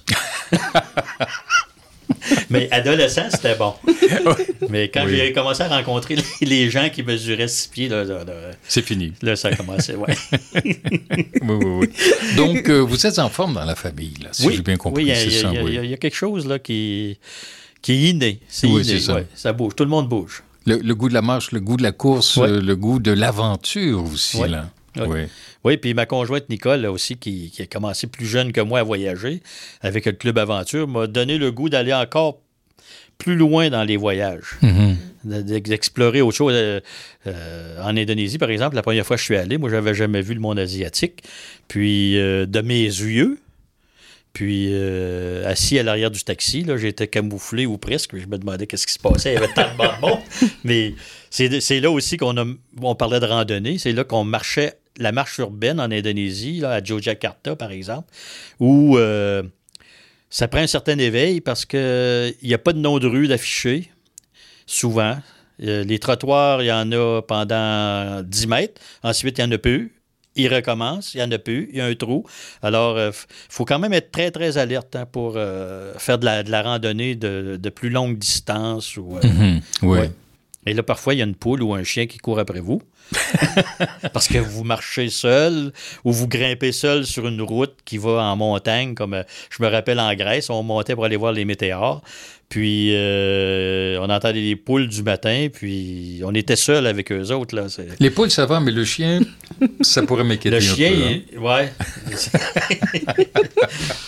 Mais adolescent, c'était bon. Mais quand oui. j'ai commencé à rencontrer les, les gens qui mesuraient six pieds, là, là, là, c'est fini. Là, ça a commencé, oui. oui, oui, oui. Donc, euh, vous êtes en forme dans la famille, là, si oui. j'ai bien compris. Oui, c'est il y, ça, y, oui. y, y a quelque chose là, qui, qui est inné. C'est oui, inné, c'est ça. Ouais, ça bouge. Tout le monde bouge. Le, le goût de la marche, le goût de la course, ouais. le, le goût de l'aventure aussi, ouais. là. Oui. Oui. Oui, puis ma conjointe Nicole, là, aussi, qui, qui a commencé plus jeune que moi à voyager avec le Club Aventure, m'a donné le goût d'aller encore plus loin dans les voyages, mm-hmm. d'explorer autre chose. Euh, euh, en Indonésie, par exemple, la première fois que je suis allé, moi, je n'avais jamais vu le monde asiatique. Puis, euh, de mes yeux, puis euh, assis à l'arrière du taxi, là, j'étais camouflé ou presque. Je me demandais qu'est-ce qui se passait. Il y avait tellement de monde. Mais c'est, c'est là aussi qu'on a, on parlait de randonnée. C'est là qu'on marchait la marche urbaine en Indonésie, là, à Yogyakarta, par exemple, où... Euh, ça prend un certain éveil parce qu'il n'y a pas de nom de rue d'affiché, souvent. Euh, les trottoirs, il y en a pendant dix mètres. Ensuite, il n'y en a plus. Il recommence, il n'y en a plus. Il y a un trou. Alors, il euh, faut quand même être très, très alerte hein, pour euh, faire de la, de la randonnée de, de plus longue distance. Ou, euh, mm-hmm. Oui. Ouais. Et là, parfois, il y a une poule ou un chien qui court après vous. Parce que vous marchez seul ou vous grimpez seul sur une route qui va en montagne, comme euh, je me rappelle en Grèce, on montait pour aller voir les météores, puis euh, on entendait les poules du matin, puis on était seul avec eux autres. Là. C'est... Les poules, ça va, mais le chien, ça pourrait m'inquiéter le chien, un peu. Hein? Ouais.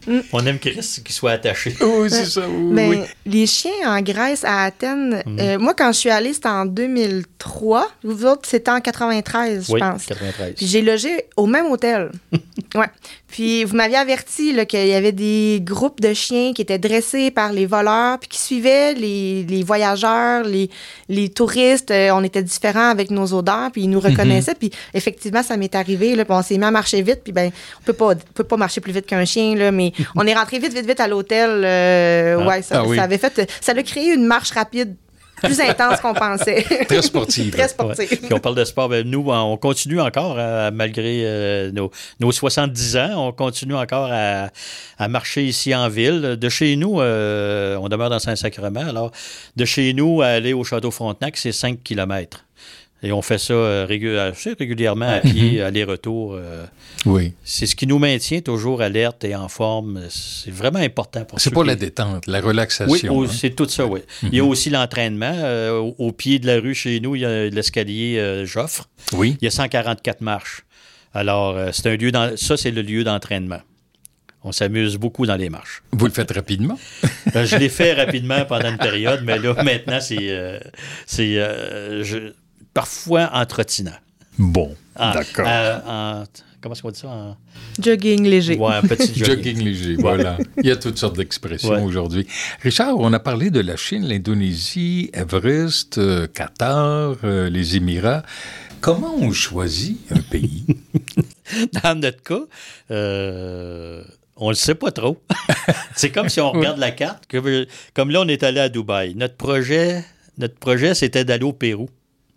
Mm. On aime Chris qu'il soit attaché. Oui, c'est ça. Oui, Ben, oui. les chiens en Grèce, à Athènes, Mm. euh, moi, quand je suis allée, c'était en deux mille trois. Vous autres, c'était en quatre-vingt-treize, je Oui, pense. quatre-vingt-treize. Puis j'ai logé au même hôtel. Ouais. Puis vous m'aviez averti là, qu'il y avait des groupes de chiens qui étaient dressés par les voleurs puis qui suivaient les, les voyageurs, les, les touristes. Euh, on était différents avec nos odeurs, puis ils nous reconnaissaient. Puis effectivement, ça m'est arrivé. Là, puis on s'est mis à marcher vite. Puis ben, on peut pas, on peut pas marcher plus vite qu'un chien, là, mais on est rentré vite, vite, vite à l'hôtel. Euh, Ah. ouais, ça, Ah oui. ça avait fait, ça a créé une marche rapide plus intense qu'on pensait. Très sportive. Très sportive. Ouais. Puis on parle de sport. Ben, nous, on continue encore, hein, malgré euh, nos, nos soixante-dix ans, on continue encore à, à marcher ici en ville. De chez nous, euh, on demeure dans Saint-Sacrement. Alors, de chez nous à aller au Château Frontenac, c'est cinq kilomètres. Et on fait ça euh, régu- assez régulièrement à pied, aller-retour. Euh, Oui. c'est ce qui nous maintient toujours alerte et en forme. C'est vraiment important pour C'est ceux pour qui- la détente, la relaxation. Oui, au- hein. c'est tout ça, oui. Il y a aussi l'entraînement. Euh, au, au pied de la rue, chez nous, il y a l'escalier euh, Joffre. Oui. Il y a cent quarante-quatre marches. Alors, euh, c'est un lieu d'en- ça, c'est le lieu d'entraînement. On s'amuse beaucoup dans les marches. Vous le faites rapidement? Euh, je l'ai fait rapidement pendant une période, mais là, maintenant, c'est, euh, c'est euh, je- parfois en trottinant. Bon, En- d'accord. euh, en- comment est-ce qu'on dit ça? En, Jogging léger. ouais, un petit jogging. Jogging léger, voilà. Il y a toutes sortes d'expressions Ouais. aujourd'hui. Richard, on a parlé de la Chine, l'Indonésie, Everest, euh, Qatar, euh, les Émirats. Comment on choisit un pays? Dans notre cas, euh, on le sait pas trop. C'est comme si on regarde la carte. que- Comme là, on est allé à Dubaï. Notre projet, notre projet c'était d'aller au Pérou.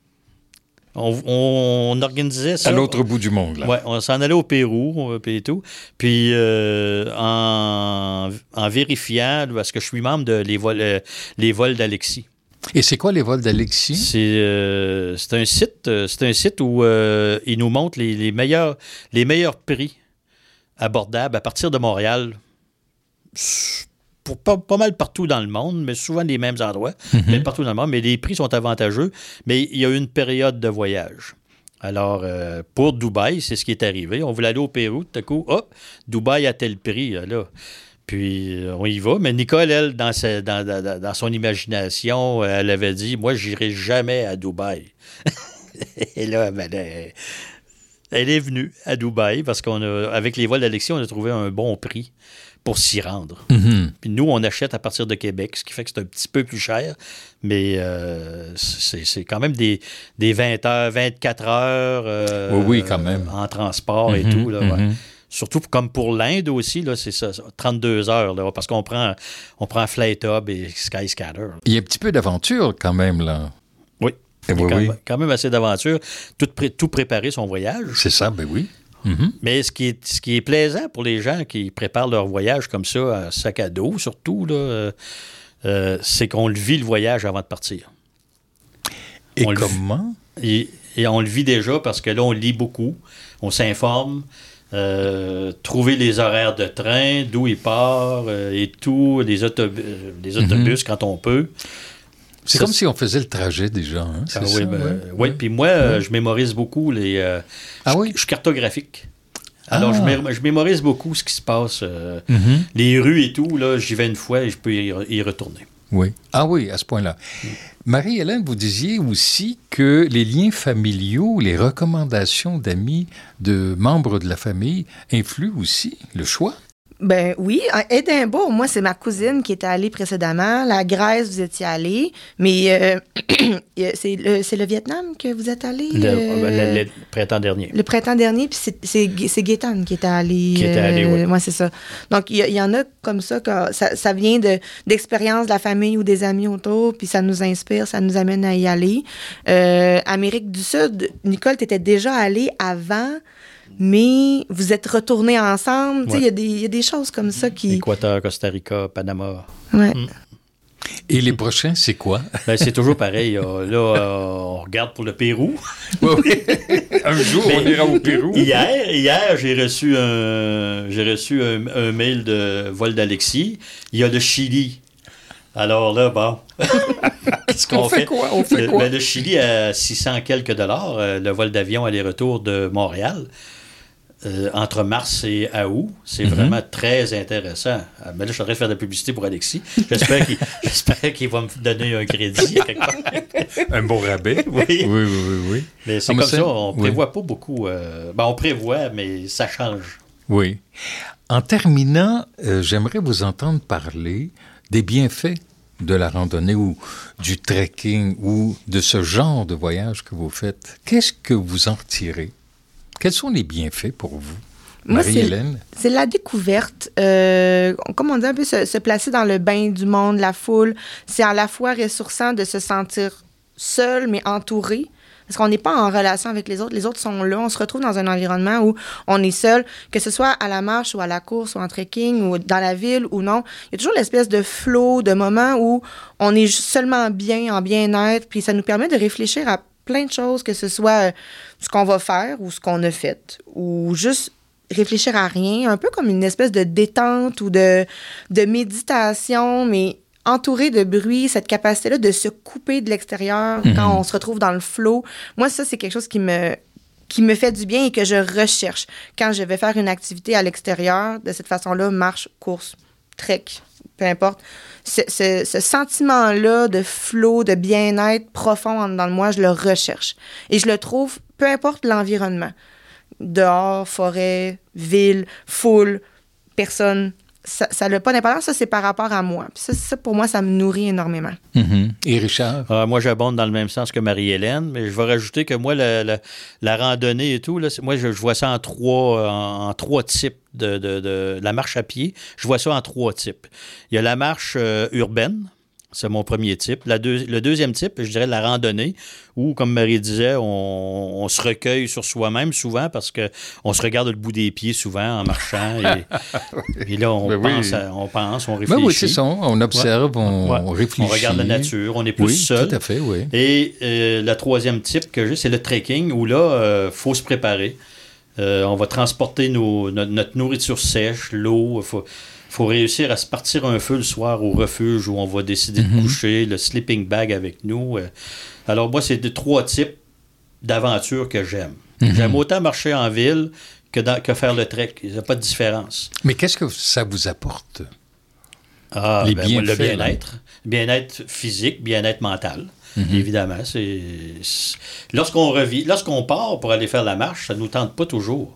On, on organisait ça. À l'autre bout du monde, là. Ouais, on s'en allait au Pérou, euh, puis et tout. Puis euh, en, en vérifiant, parce que je suis membre de les vols, euh, les vols d'Alexis. Et c'est quoi les vols d'Alexis? C'est euh, c'est un site, euh, c'est un site où euh, ils nous montrent les, les meilleurs, les meilleurs prix abordables à partir de Montréal. Pour pas, pas mal partout dans le monde, mais souvent les mêmes endroits, Mhm. mais partout dans le monde. Mais les prix sont avantageux, mais il y a une période de voyage. Alors, euh, pour Dubaï, c'est ce qui est arrivé. On voulait aller au Pérou, tout à coup, hop, Dubaï a tel prix, là. Puis, euh, on y va. Mais Nicole, elle, dans, sa- dans, dans- dans son imagination, elle avait dit, moi, j'irai jamais à Dubaï. Et là, ben, elle, elle est venue à Dubaï parce qu'on a, avec les vols d'Alexis, on a trouvé un bon prix pour s'y rendre. Mhm. Puis nous, on achète à partir de Québec, ce qui fait que c'est un petit peu plus cher, mais euh, c'est, c'est quand même des, des vingt heures, vingt-quatre heures euh, Oui, oui, quand même. en transport et Mhm, tout. Là, ouais. mhm. Surtout comme pour l'Inde aussi, là, c'est ça, ça, trente-deux heures, là, parce qu'on prend, on prend Flight Hub et Skyscanner. Il y a un petit peu d'aventure quand même, là. Oui. Eh Il y a oui, quand, oui. même- quand même assez d'aventure. Tout, pré- tout préparer son voyage. C'est ça, ben oui. Mhm. Mais ce qui, est, ce qui est plaisant pour les gens qui préparent leur voyage comme ça, à sac à dos surtout, là, euh, euh, c'est qu'on le vit le voyage avant de partir. Et On le- comment? Et, et on le vit déjà parce que là, on lit beaucoup, on s'informe, euh, trouver les horaires de train, d'où il part euh, et tout, les, autobus, les autobus quand on peut. C'est Ça, comme si on faisait le trajet déjà, hein? C'est Ah ça, oui, ben, ouais. oui, puis moi, euh, je mémorise beaucoup les. euh, Ah je, oui? je suis cartographique. Alors, Ah. je, mé- je mémorise beaucoup ce qui se passe. euh, Mhm. Les rues et tout, là, j'y vais une fois et je peux y, re- y retourner. Oui. Ah oui, à ce point-là. Marie-Hélène, vous disiez aussi que les liens familiaux, les recommandations d'amis, de membres de la famille influent aussi le choix. Ben oui, à Édimbourg, moi, c'est ma cousine qui était allée précédemment. La Grèce, vous étiez allée. Mais euh, c'est le, c'est le Vietnam que vous êtes allé? Le, euh, le- le printemps dernier. Le printemps dernier, puis c'est, c'est, c'est Gaétane qui était allé. Qui était allé, oui. Ouais, c'est ça. Donc, il y, a- il y en a comme ça, que ça, ça vient de, d'expériences de la famille ou des amis autour, puis ça nous inspire, ça nous amène à y aller. Euh, Amérique du Sud, Nicole, tu étais déjà allée avant, mais vous êtes retournés ensemble. Tu sais, Ouais. il y a des- il y a des choses comme ça qui... Équateur, Costa Rica, Panama. Ouais. Et les prochains, c'est quoi? Ben, c'est toujours pareil. euh, Là, euh, on regarde pour le Pérou. Oui, oui. Un jour, on Mais ira au Pérou. Hier, hier j'ai reçu, un, j'ai reçu un, un mail de vol d'Alexis. Il y a le Chili. Alors là, bon, qu'est-ce qu'on On fait quoi? On fait Le- quoi? ben, le Chili à six cents quelques dollars, euh, le vol d'avion aller-retour de Montréal. euh, entre mars et août. C'est mm-hmm. vraiment très intéressant. Ah, mais là, je suis en train de faire de la publicité pour Alexis. J'espère qu'il, j'espère qu'il va me donner un crédit quelque part. Un bon rabais. Oui. Oui, oui, oui, oui. Mais c'est ah, comme mais ça, on ne oui. prévoit pas beaucoup. Euh, ben, on prévoit, mais ça change. Oui. En terminant, euh, j'aimerais vous entendre parler des bienfaits de la randonnée ou du trekking ou de ce genre de voyage que vous faites. Qu'est-ce que vous en retirez? Quels sont les bienfaits pour vous? Moi, Marie-Hélène? C'est, c'est la découverte. Euh, comme on dit un peu, se, se placer dans le bain du monde, la foule. C'est à la fois ressourçant de se sentir seul, mais entouré. Parce qu'on n'est pas en relation avec les autres. Les autres sont là. On se retrouve dans un environnement où on est seul, que ce soit à la marche ou à la course ou en trekking ou dans la ville ou non. Il y a toujours l'espèce de flow, de moment où on est seulement bien, en bien-être. Puis ça nous permet de réfléchir à plein de choses, que ce soit ce qu'on va faire ou ce qu'on a fait. Ou juste réfléchir à rien. Un peu comme une espèce de détente ou de, de méditation, mais entouré de bruit, cette capacité-là de se couper de l'extérieur mm-hmm. quand on se retrouve dans le flow. Moi, ça, c'est quelque chose qui me, qui me fait du bien et que je recherche quand je vais faire une activité à l'extérieur, de cette façon-là, marche, course, trek, peu importe. Ce, ce, ce sentiment-là de flow, de bien-être profond dans le moi, je le recherche. Et je le trouve, peu importe l'environnement. Dehors, forêt, ville, foule, personne. Ça n'a pas d'importance, ça, c'est par rapport à moi. Puis ça, ça, pour moi, ça me nourrit énormément. Mm-hmm. Et Richard? Euh, moi, j'abonde dans le même sens que Marie-Hélène, mais je vais rajouter que moi, la, la, la randonnée et tout, là, moi, je, je vois ça en trois, en, en trois types de, de, de la marche à pied. Je vois ça en trois types. Il y a la marche euh, urbaine. C'est mon premier type. La deux, le deuxième type, je dirais la randonnée, où, comme Marie disait, on, on se recueille sur soi-même souvent parce qu'on se regarde le bout des pieds souvent en marchant. Et, et là, on, ben pense, oui. à, on pense, on réfléchit. Ben oui, c'est ça. On observe, ouais. on, ouais. on réfléchit. On regarde la nature, on est plus oui, seul. Tout à fait, oui. Et euh, le troisième type que j'ai, c'est le trekking, où là, il euh, faut se préparer. Euh, on va transporter nos, notre, notre nourriture sèche, l'eau, il faut... Il faut réussir à se partir un feu le soir au refuge où on va décider mm-hmm. de coucher, le sleeping bag avec nous. Alors moi, c'est de trois types d'aventures que j'aime. Mm-hmm. J'aime autant marcher en ville que, dans, que faire le trek. Il n'y a pas de différence. Mais qu'est-ce que ça vous apporte? Ah, Les ben, bien le bien-être. Là. Bien-être physique, bien-être mental. Mm-hmm. Évidemment. C'est, c'est... Lorsqu'on revit, lorsqu'on part pour aller faire la marche, ça ne nous tente pas toujours.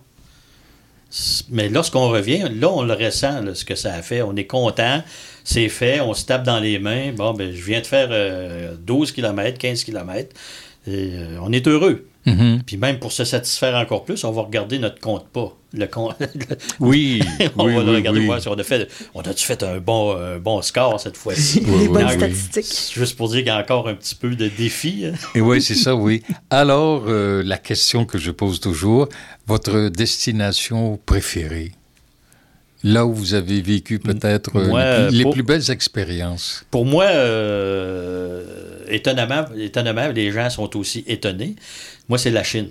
Mais lorsqu'on revient, là, on le ressent, là, ce que ça a fait. On est content, c'est fait, on se tape dans les mains. Bon, ben je viens de faire euh, douze kilomètres, quinze kilomètres. Et, euh, on est heureux. Mm-hmm. Puis même pour se satisfaire encore plus, on va regarder notre compte pas. Le compte. Oui. on oui, va oui, le regarder oui. voir si on a fait. On a-tu fait un bon, un bon score cette fois-ci? Oui, Des bonnes oui. statistiques. Juste pour dire qu'il y a encore un petit peu de défi. Et oui, c'est ça, oui. Alors, euh, la question que je pose toujours, votre destination préférée? Là où vous avez vécu peut-être moi, euh, les, les pour, plus belles expériences. Pour moi, euh, étonnamment, étonnamment, les gens sont aussi étonnés. Moi, c'est la Chine.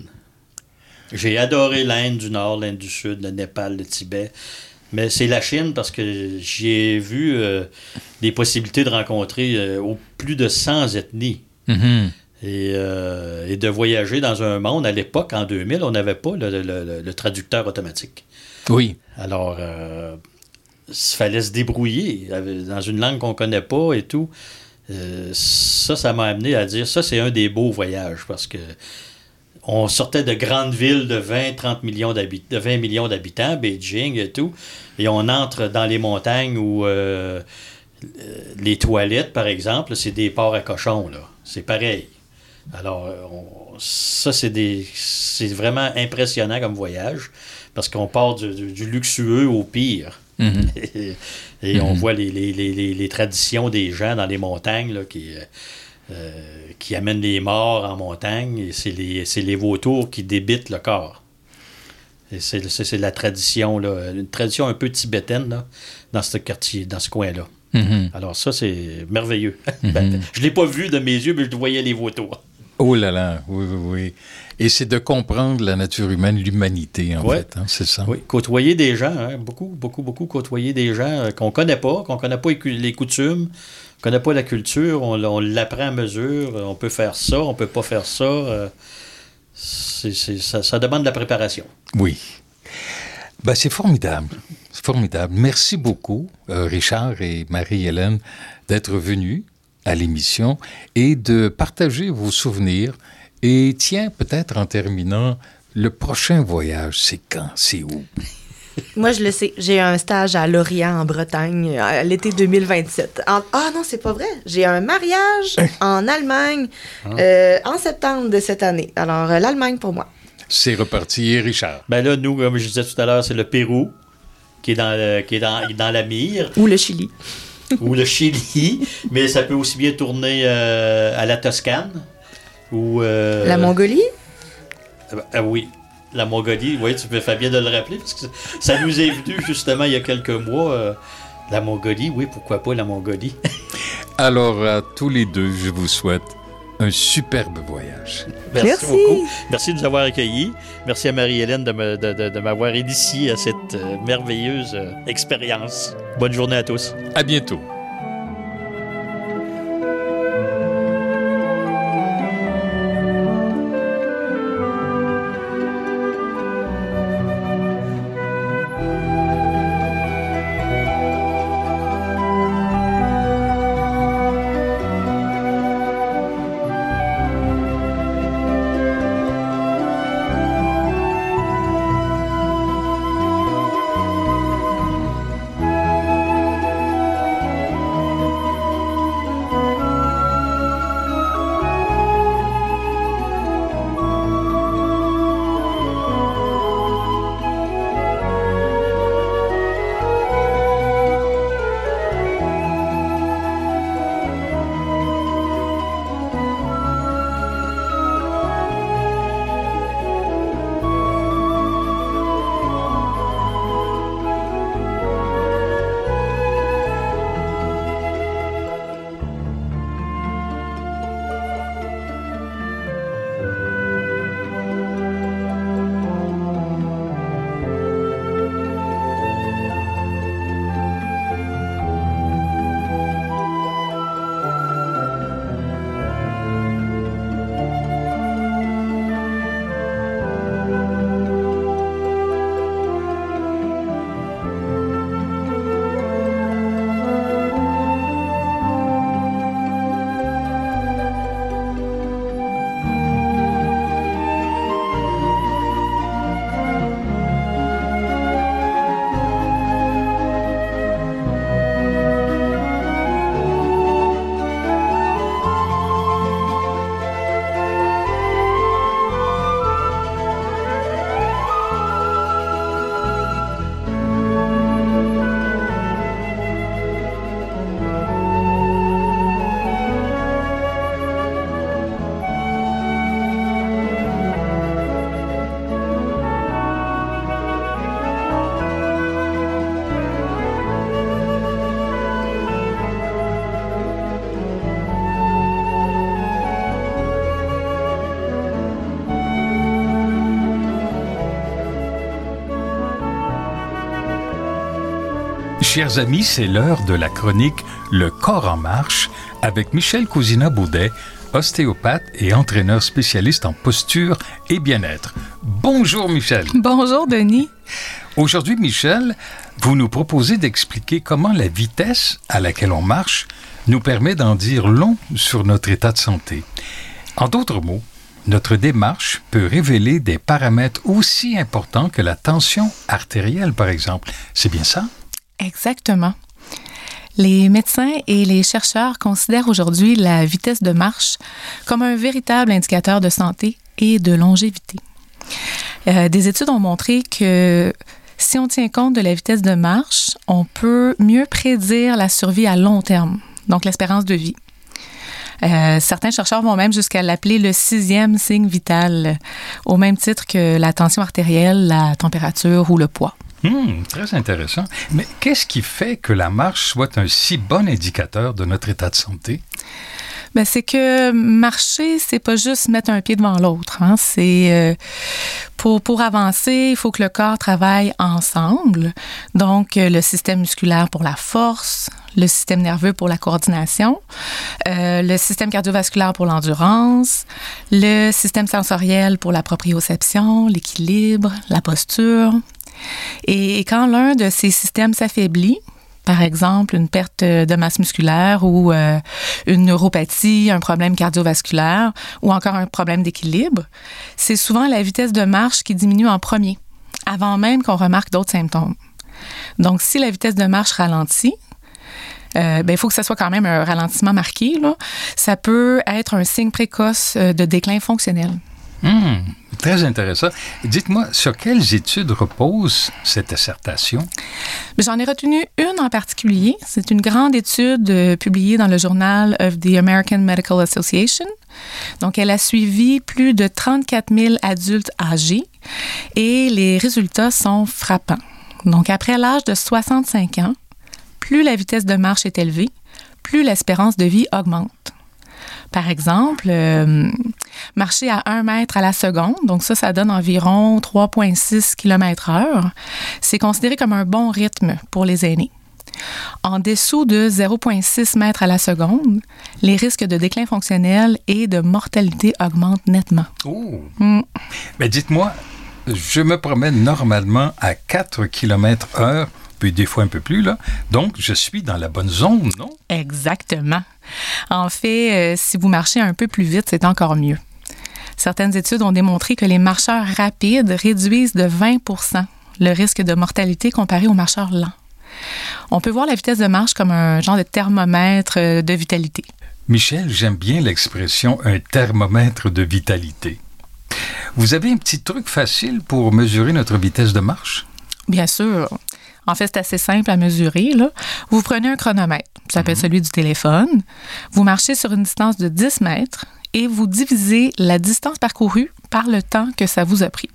J'ai adoré l'Inde du Nord, l'Inde du Sud, le Népal, le Tibet. Mais c'est la Chine parce que j'ai vu euh, des possibilités de rencontrer euh, au plus de cent ethnies. Mm-hmm. Et, euh, et de voyager dans un monde. À l'époque, en deux mille, on n'avait pas le, le, le, le traducteur automatique. Oui. Alors, euh, il fallait se débrouiller dans une langue qu'on ne connaît pas et tout. Euh, ça, ça m'a amené à dire, ça, c'est un des beaux voyages parce que on sortait de grandes villes de vingt à trente millions d'habitants, de vingt millions d'habitants, Beijing et tout, et on entre dans les montagnes où euh, les toilettes, par exemple, c'est des porcs à cochons, là. C'est pareil. Alors, on, ça, c'est, des, c'est vraiment impressionnant comme voyage, parce qu'on part du, du, du luxueux au pire. Mm-hmm. Et, et mm-hmm. on voit les, les, les, les traditions des gens dans les montagnes, là, qui... Euh, qui amènent les morts en montagne, et c'est les, c'est les vautours qui débitent le corps. Et c'est, c'est, c'est la tradition, là, une tradition un peu tibétaine là, dans ce quartier, dans ce coin-là. Mm-hmm. Alors ça, c'est merveilleux. Mm-hmm. Ben, je ne l'ai pas vu de mes yeux, mais je voyais les vautours. Oh là là, oui, oui, oui. Et c'est de comprendre la nature humaine, l'humanité, en ouais. fait, hein, c'est ça. Oui, côtoyer des gens, hein, beaucoup, beaucoup, beaucoup côtoyer des gens euh, qu'on ne connaît pas, qu'on ne connaît pas les coutumes, on ne connaît pas la culture, on, on l'apprend à mesure, on peut faire ça, on ne peut pas faire ça. Euh, c'est, c'est, ça. Ça demande de la préparation. Oui. Ben, c'est formidable. C'est formidable. Merci beaucoup, euh, Richard et Marie-Hélène, d'être venus à l'émission et de partager vos souvenirs. Et tiens, peut-être en terminant, le prochain voyage, c'est quand? C'est où? Moi, je le sais. J'ai un stage à Lorient, en Bretagne, à l'été deux mille vingt-sept. En... Ah non, c'est pas vrai. J'ai un mariage en Allemagne euh, en septembre de cette année. Alors, euh, l'Allemagne pour moi. C'est reparti, Richard. Ben là, nous, comme je disais tout à l'heure, c'est le Pérou qui est dans, le, qui est dans, dans la mire. Ou le Chili. Ou le Chili. Mais ça peut aussi bien tourner euh, à la Toscane. Ou... Euh, la Mongolie? Ah, ah oui. La Mongolie, oui, tu fais bien de le rappeler, parce que ça nous est venu justement il y a quelques mois. Euh, la Mongolie, oui, pourquoi pas la Mongolie? Alors, à tous les deux, je vous souhaite un superbe voyage. Merci, Merci beaucoup. Merci de nous avoir accueillis. Merci à Marie-Hélène de, me, de, de, de m'avoir initié à cette euh, merveilleuse euh, expérience. Bonne journée à tous. À bientôt. Chers amis, c'est l'heure de la chronique Le corps en marche avec Michel Cousina-Baudet, ostéopathe et entraîneur spécialiste en posture et bien-être. Bonjour Michel. Bonjour Denis. Aujourd'hui Michel, vous nous proposez d'expliquer comment la vitesse à laquelle on marche nous permet d'en dire long sur notre état de santé. En d'autres mots, notre démarche peut révéler des paramètres aussi importants que la tension artérielle, par exemple. C'est bien ça? Exactement. Les médecins et les chercheurs considèrent aujourd'hui la vitesse de marche comme un véritable indicateur de santé et de longévité. Euh, des études ont montré que si on tient compte de la vitesse de marche, on peut mieux prédire la survie à long terme, donc l'espérance de vie. Euh, certains chercheurs vont même jusqu'à l'appeler le sixième signe vital, au même titre que la tension artérielle, la température ou le poids. Hum, très intéressant. Mais qu'est-ce qui fait que la marche soit un si bon indicateur de notre état de santé? Bien, c'est que marcher, c'est pas juste mettre un pied devant l'autre. Hein? C'est euh, pour, pour avancer, il faut que le corps travaille ensemble. Donc, euh, le système musculaire pour la force, le système nerveux pour la coordination, euh, le système cardiovasculaire pour l'endurance, le système sensoriel pour la proprioception, l'équilibre, la posture, Et quand l'un de ces systèmes s'affaiblit, par exemple une perte de masse musculaire ou euh, une neuropathie, un problème cardiovasculaire ou encore un problème d'équilibre, c'est souvent la vitesse de marche qui diminue en premier, avant même qu'on remarque d'autres symptômes. Donc, si la vitesse de marche ralentit, euh, ben, il faut que ce soit quand même un ralentissement marqué, là. Ça peut être un signe précoce de déclin fonctionnel. Mmh, très intéressant. Dites-moi, sur quelles études repose cette assertion? J'en ai retenu une en particulier. C'est une grande étude euh, publiée dans le Journal of the American Medical Association. Donc, elle a suivi plus de trente-quatre mille adultes âgés et les résultats sont frappants. Donc, après l'âge de soixante-cinq ans, plus la vitesse de marche est élevée, plus l'espérance de vie augmente. Par exemple, euh, marcher à un mètre à la seconde, donc ça, ça donne environ trois virgule six kilomètres heure. C'est considéré comme un bon rythme pour les aînés. En dessous de zéro virgule six mètres à la seconde, les risques de déclin fonctionnel et de mortalité augmentent nettement. Oh! Mm. Mais dites-moi, je me promène normalement à quatre kilomètres heure, puis des fois un peu plus, là. Donc, je suis dans la bonne zone, non? Exactement. En fait, euh, si vous marchez un peu plus vite, c'est encore mieux. Certaines études ont démontré que les marcheurs rapides réduisent de vingt pour cent le risque de mortalité comparé aux marcheurs lents. On peut voir la vitesse de marche comme un genre de thermomètre de vitalité. Michel, j'aime bien l'expression « un thermomètre de vitalité ». Vous avez un petit truc facile pour mesurer notre vitesse de marche? Bien sûr. En fait, c'est assez simple à mesurer, là. Vous prenez un chronomètre, ça peut être celui du téléphone. Vous marchez sur une distance de dix mètres et vous divisez la distance parcourue par le temps que ça vous a pris.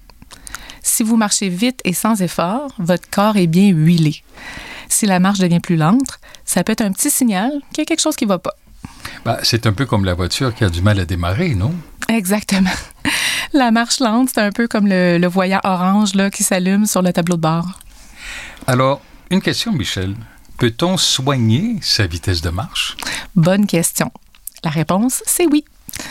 Si vous marchez vite et sans effort, votre corps est bien huilé. Si la marche devient plus lente, ça peut être un petit signal qu'il y a quelque chose qui ne va pas. Ben, c'est un peu comme la voiture qui a du mal à démarrer, non? Exactement. La marche lente, c'est un peu comme le, le voyant orange là, qui s'allume sur le tableau de bord. Alors, une question, Michel. Peut-on soigner sa vitesse de marche? Bonne question. La réponse, c'est oui.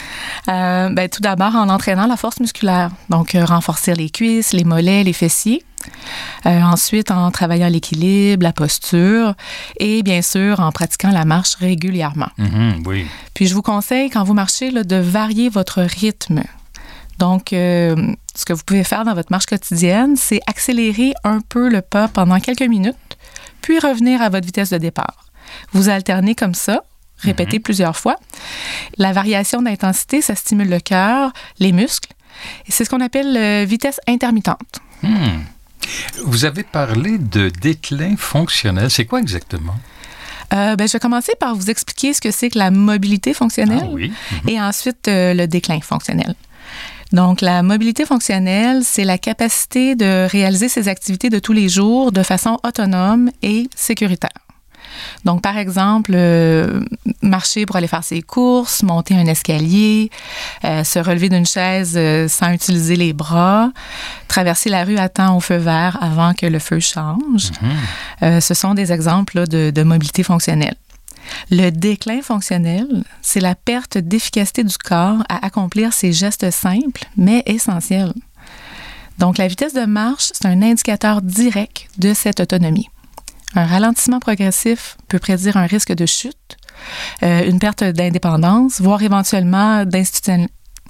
Euh, ben, tout d'abord, en entraînant la force musculaire. Donc, euh, renforcer les cuisses, les mollets, les fessiers. Euh, ensuite, en travaillant l'équilibre, la posture et bien sûr, en pratiquant la marche régulièrement. Mm-hmm, oui. Puis, je vous conseille, quand vous marchez, là, de varier votre rythme. Donc, euh, ce que vous pouvez faire dans votre marche quotidienne, c'est accélérer un peu le pas pendant quelques minutes, puis revenir à votre vitesse de départ. Vous alternez comme ça, répétez mm-hmm. plusieurs fois. La variation d'intensité, ça stimule le cœur, les muscles, et c'est ce qu'on appelle euh, vitesse intermittente. Hmm. Vous avez parlé de déclin fonctionnel. C'est quoi exactement? Euh, ben, je vais commencer par vous expliquer ce que c'est que la mobilité fonctionnelle ah, oui. mm-hmm. et ensuite euh, le déclin fonctionnel. Donc, la mobilité fonctionnelle, c'est la capacité de réaliser ses activités de tous les jours de façon autonome et sécuritaire. Donc, par exemple, euh, marcher pour aller faire ses courses, monter un escalier, euh, se relever d'une chaise euh, sans utiliser les bras, traverser la rue à temps au feu vert avant que le feu change. Mm-hmm. Euh, ce sont des exemples là, de, de mobilité fonctionnelle. Le déclin fonctionnel, c'est la perte d'efficacité du corps à accomplir ces gestes simples, mais essentiels. Donc, la vitesse de marche, c'est un indicateur direct de cette autonomie. Un ralentissement progressif peut prédire un risque de chute, euh, une perte d'indépendance, voire éventuellement d'institutionnel...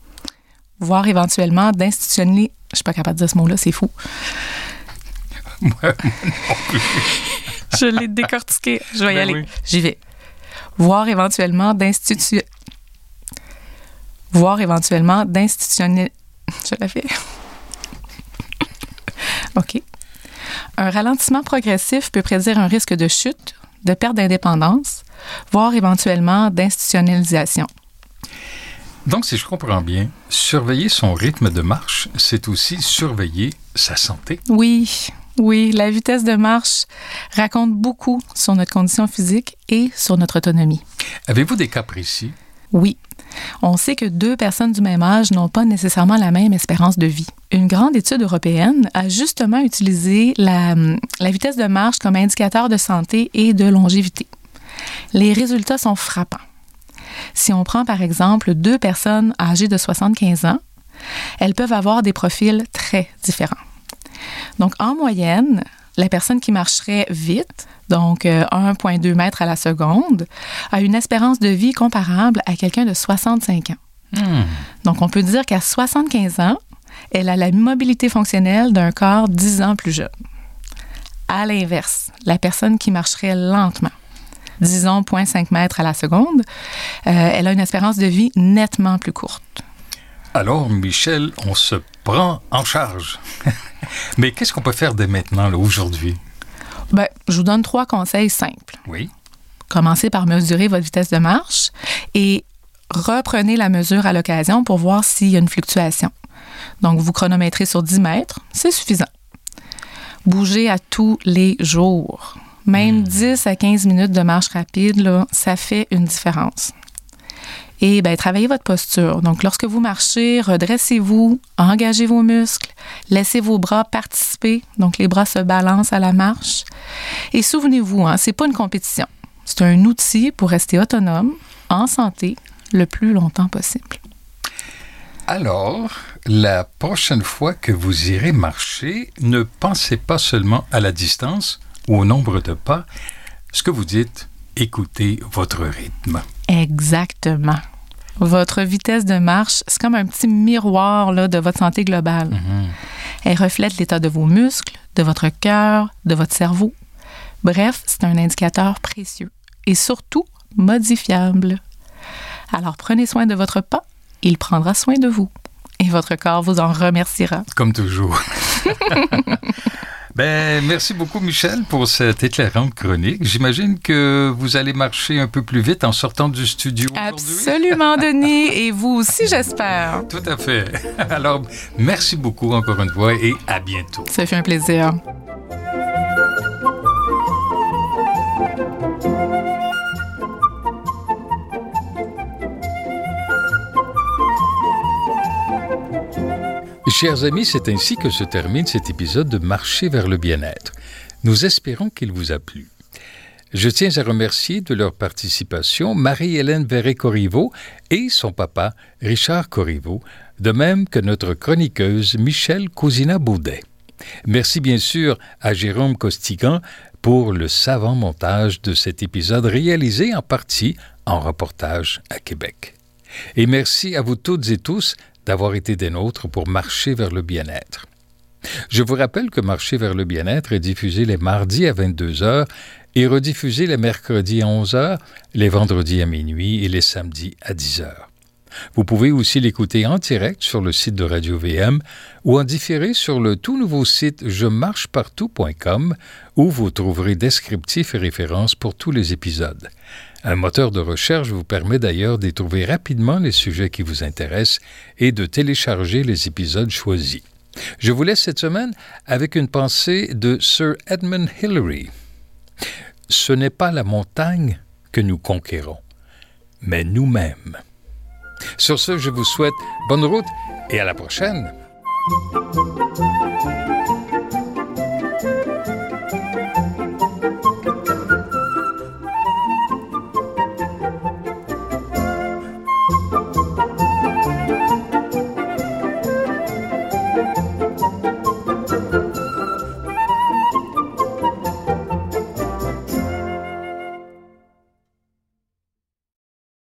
voire éventuellement d'institutionnel... Je suis pas capable de dire ce mot-là, c'est fou. Moi, moi non plus. Je l'ai décortiqué. Je vais y ben aller. Oui. J'y vais. Voire éventuellement d'institution... Voire éventuellement d'institutionnel... Je l'ai fait. OK. Un ralentissement progressif peut prédire un risque de chute, de perte d'indépendance, voire éventuellement d'institutionnalisation. Donc, si je comprends bien, surveiller son rythme de marche, c'est aussi surveiller sa santé. Oui, oui, la vitesse de marche raconte beaucoup sur notre condition physique et sur notre autonomie. Avez-vous des cas précis? Oui. On sait que deux personnes du même âge n'ont pas nécessairement la même espérance de vie. Une grande étude européenne a justement utilisé la, la vitesse de marche comme indicateur de santé et de longévité. Les résultats sont frappants. Si on prend par exemple deux personnes âgées de soixante-quinze ans, elles peuvent avoir des profils très différents. Donc, en moyenne, la personne qui marcherait vite, donc euh, un virgule deux mètres à la seconde, a une espérance de vie comparable à quelqu'un de soixante-cinq ans. Mmh. Donc, on peut dire qu'à soixante-quinze ans, elle a la mobilité fonctionnelle d'un corps dix ans plus jeune. À l'inverse, la personne qui marcherait lentement, disons zéro virgule cinq mètres à la seconde, euh, elle a une espérance de vie nettement plus courte. Alors, Michel, on se prend en charge. Mais qu'est-ce qu'on peut faire dès maintenant, là, aujourd'hui? Bien, je vous donne trois conseils simples. Oui. Commencez par mesurer votre vitesse de marche et reprenez la mesure à l'occasion pour voir s'il y a une fluctuation. Donc, vous chronométrez sur dix mètres, c'est suffisant. Bougez à tous les jours. Même mmh. dix à quinze minutes de marche rapide, là, ça fait une différence. Et bien, travaillez votre posture. Donc, lorsque vous marchez, redressez-vous, engagez vos muscles, laissez vos bras participer. Donc, les bras se balancent à la marche. Et souvenez-vous, hein, ce n'est pas une compétition. C'est un outil pour rester autonome, en santé, le plus longtemps possible. Alors, la prochaine fois que vous irez marcher, ne pensez pas seulement à la distance ou au nombre de pas. Ce que vous dites, écoutez votre rythme. Exactement. Votre vitesse de marche, c'est comme un petit miroir là, de votre santé globale. Mm-hmm. Elle reflète l'état de vos muscles, de votre cœur, de votre cerveau. Bref, c'est un indicateur précieux et surtout modifiable. Alors, prenez soin de votre pas, il prendra soin de vous. Et votre corps vous en remerciera. Comme toujours. Ben, merci beaucoup, Michel, pour cette éclairante chronique. J'imagine que vous allez marcher un peu plus vite en sortant du studio aujourd'hui. Absolument, Denis. Et vous aussi, j'espère. Tout à fait. Alors, merci beaucoup encore une fois et à bientôt. Ça fait un plaisir. Chers amis, c'est ainsi que se termine cet épisode de Marcher vers le bien-être. Nous espérons qu'il vous a plu. Je tiens à remercier de leur participation Marie-Hélène Verret-Corriveau et son papa, Richard Corriveau, de même que notre chroniqueuse Michèle Cousina-Baudet. Merci bien sûr à Jérôme Costigan pour le savant montage de cet épisode réalisé en partie en reportage à Québec. Et merci à vous toutes et tous d'avoir été des nôtres pour Marcher vers le bien-être. Je vous rappelle que Marcher vers le bien-être est diffusé les mardis à vingt-deux heures et rediffusé les mercredis à onze heures, les vendredis à minuit et les samedis à dix heures. Vous pouvez aussi l'écouter en direct sur le site de Radio V M ou en différé sur le tout nouveau site je marche partout point com où vous trouverez descriptifs et références pour tous les épisodes. Un moteur de recherche vous permet d'ailleurs d'y trouver rapidement les sujets qui vous intéressent et de télécharger les épisodes choisis. Je vous laisse cette semaine avec une pensée de Sir Edmund Hillary. Ce n'est pas la montagne que nous conquérons, mais nous-mêmes. Sur ce, je vous souhaite bonne route et à la prochaine.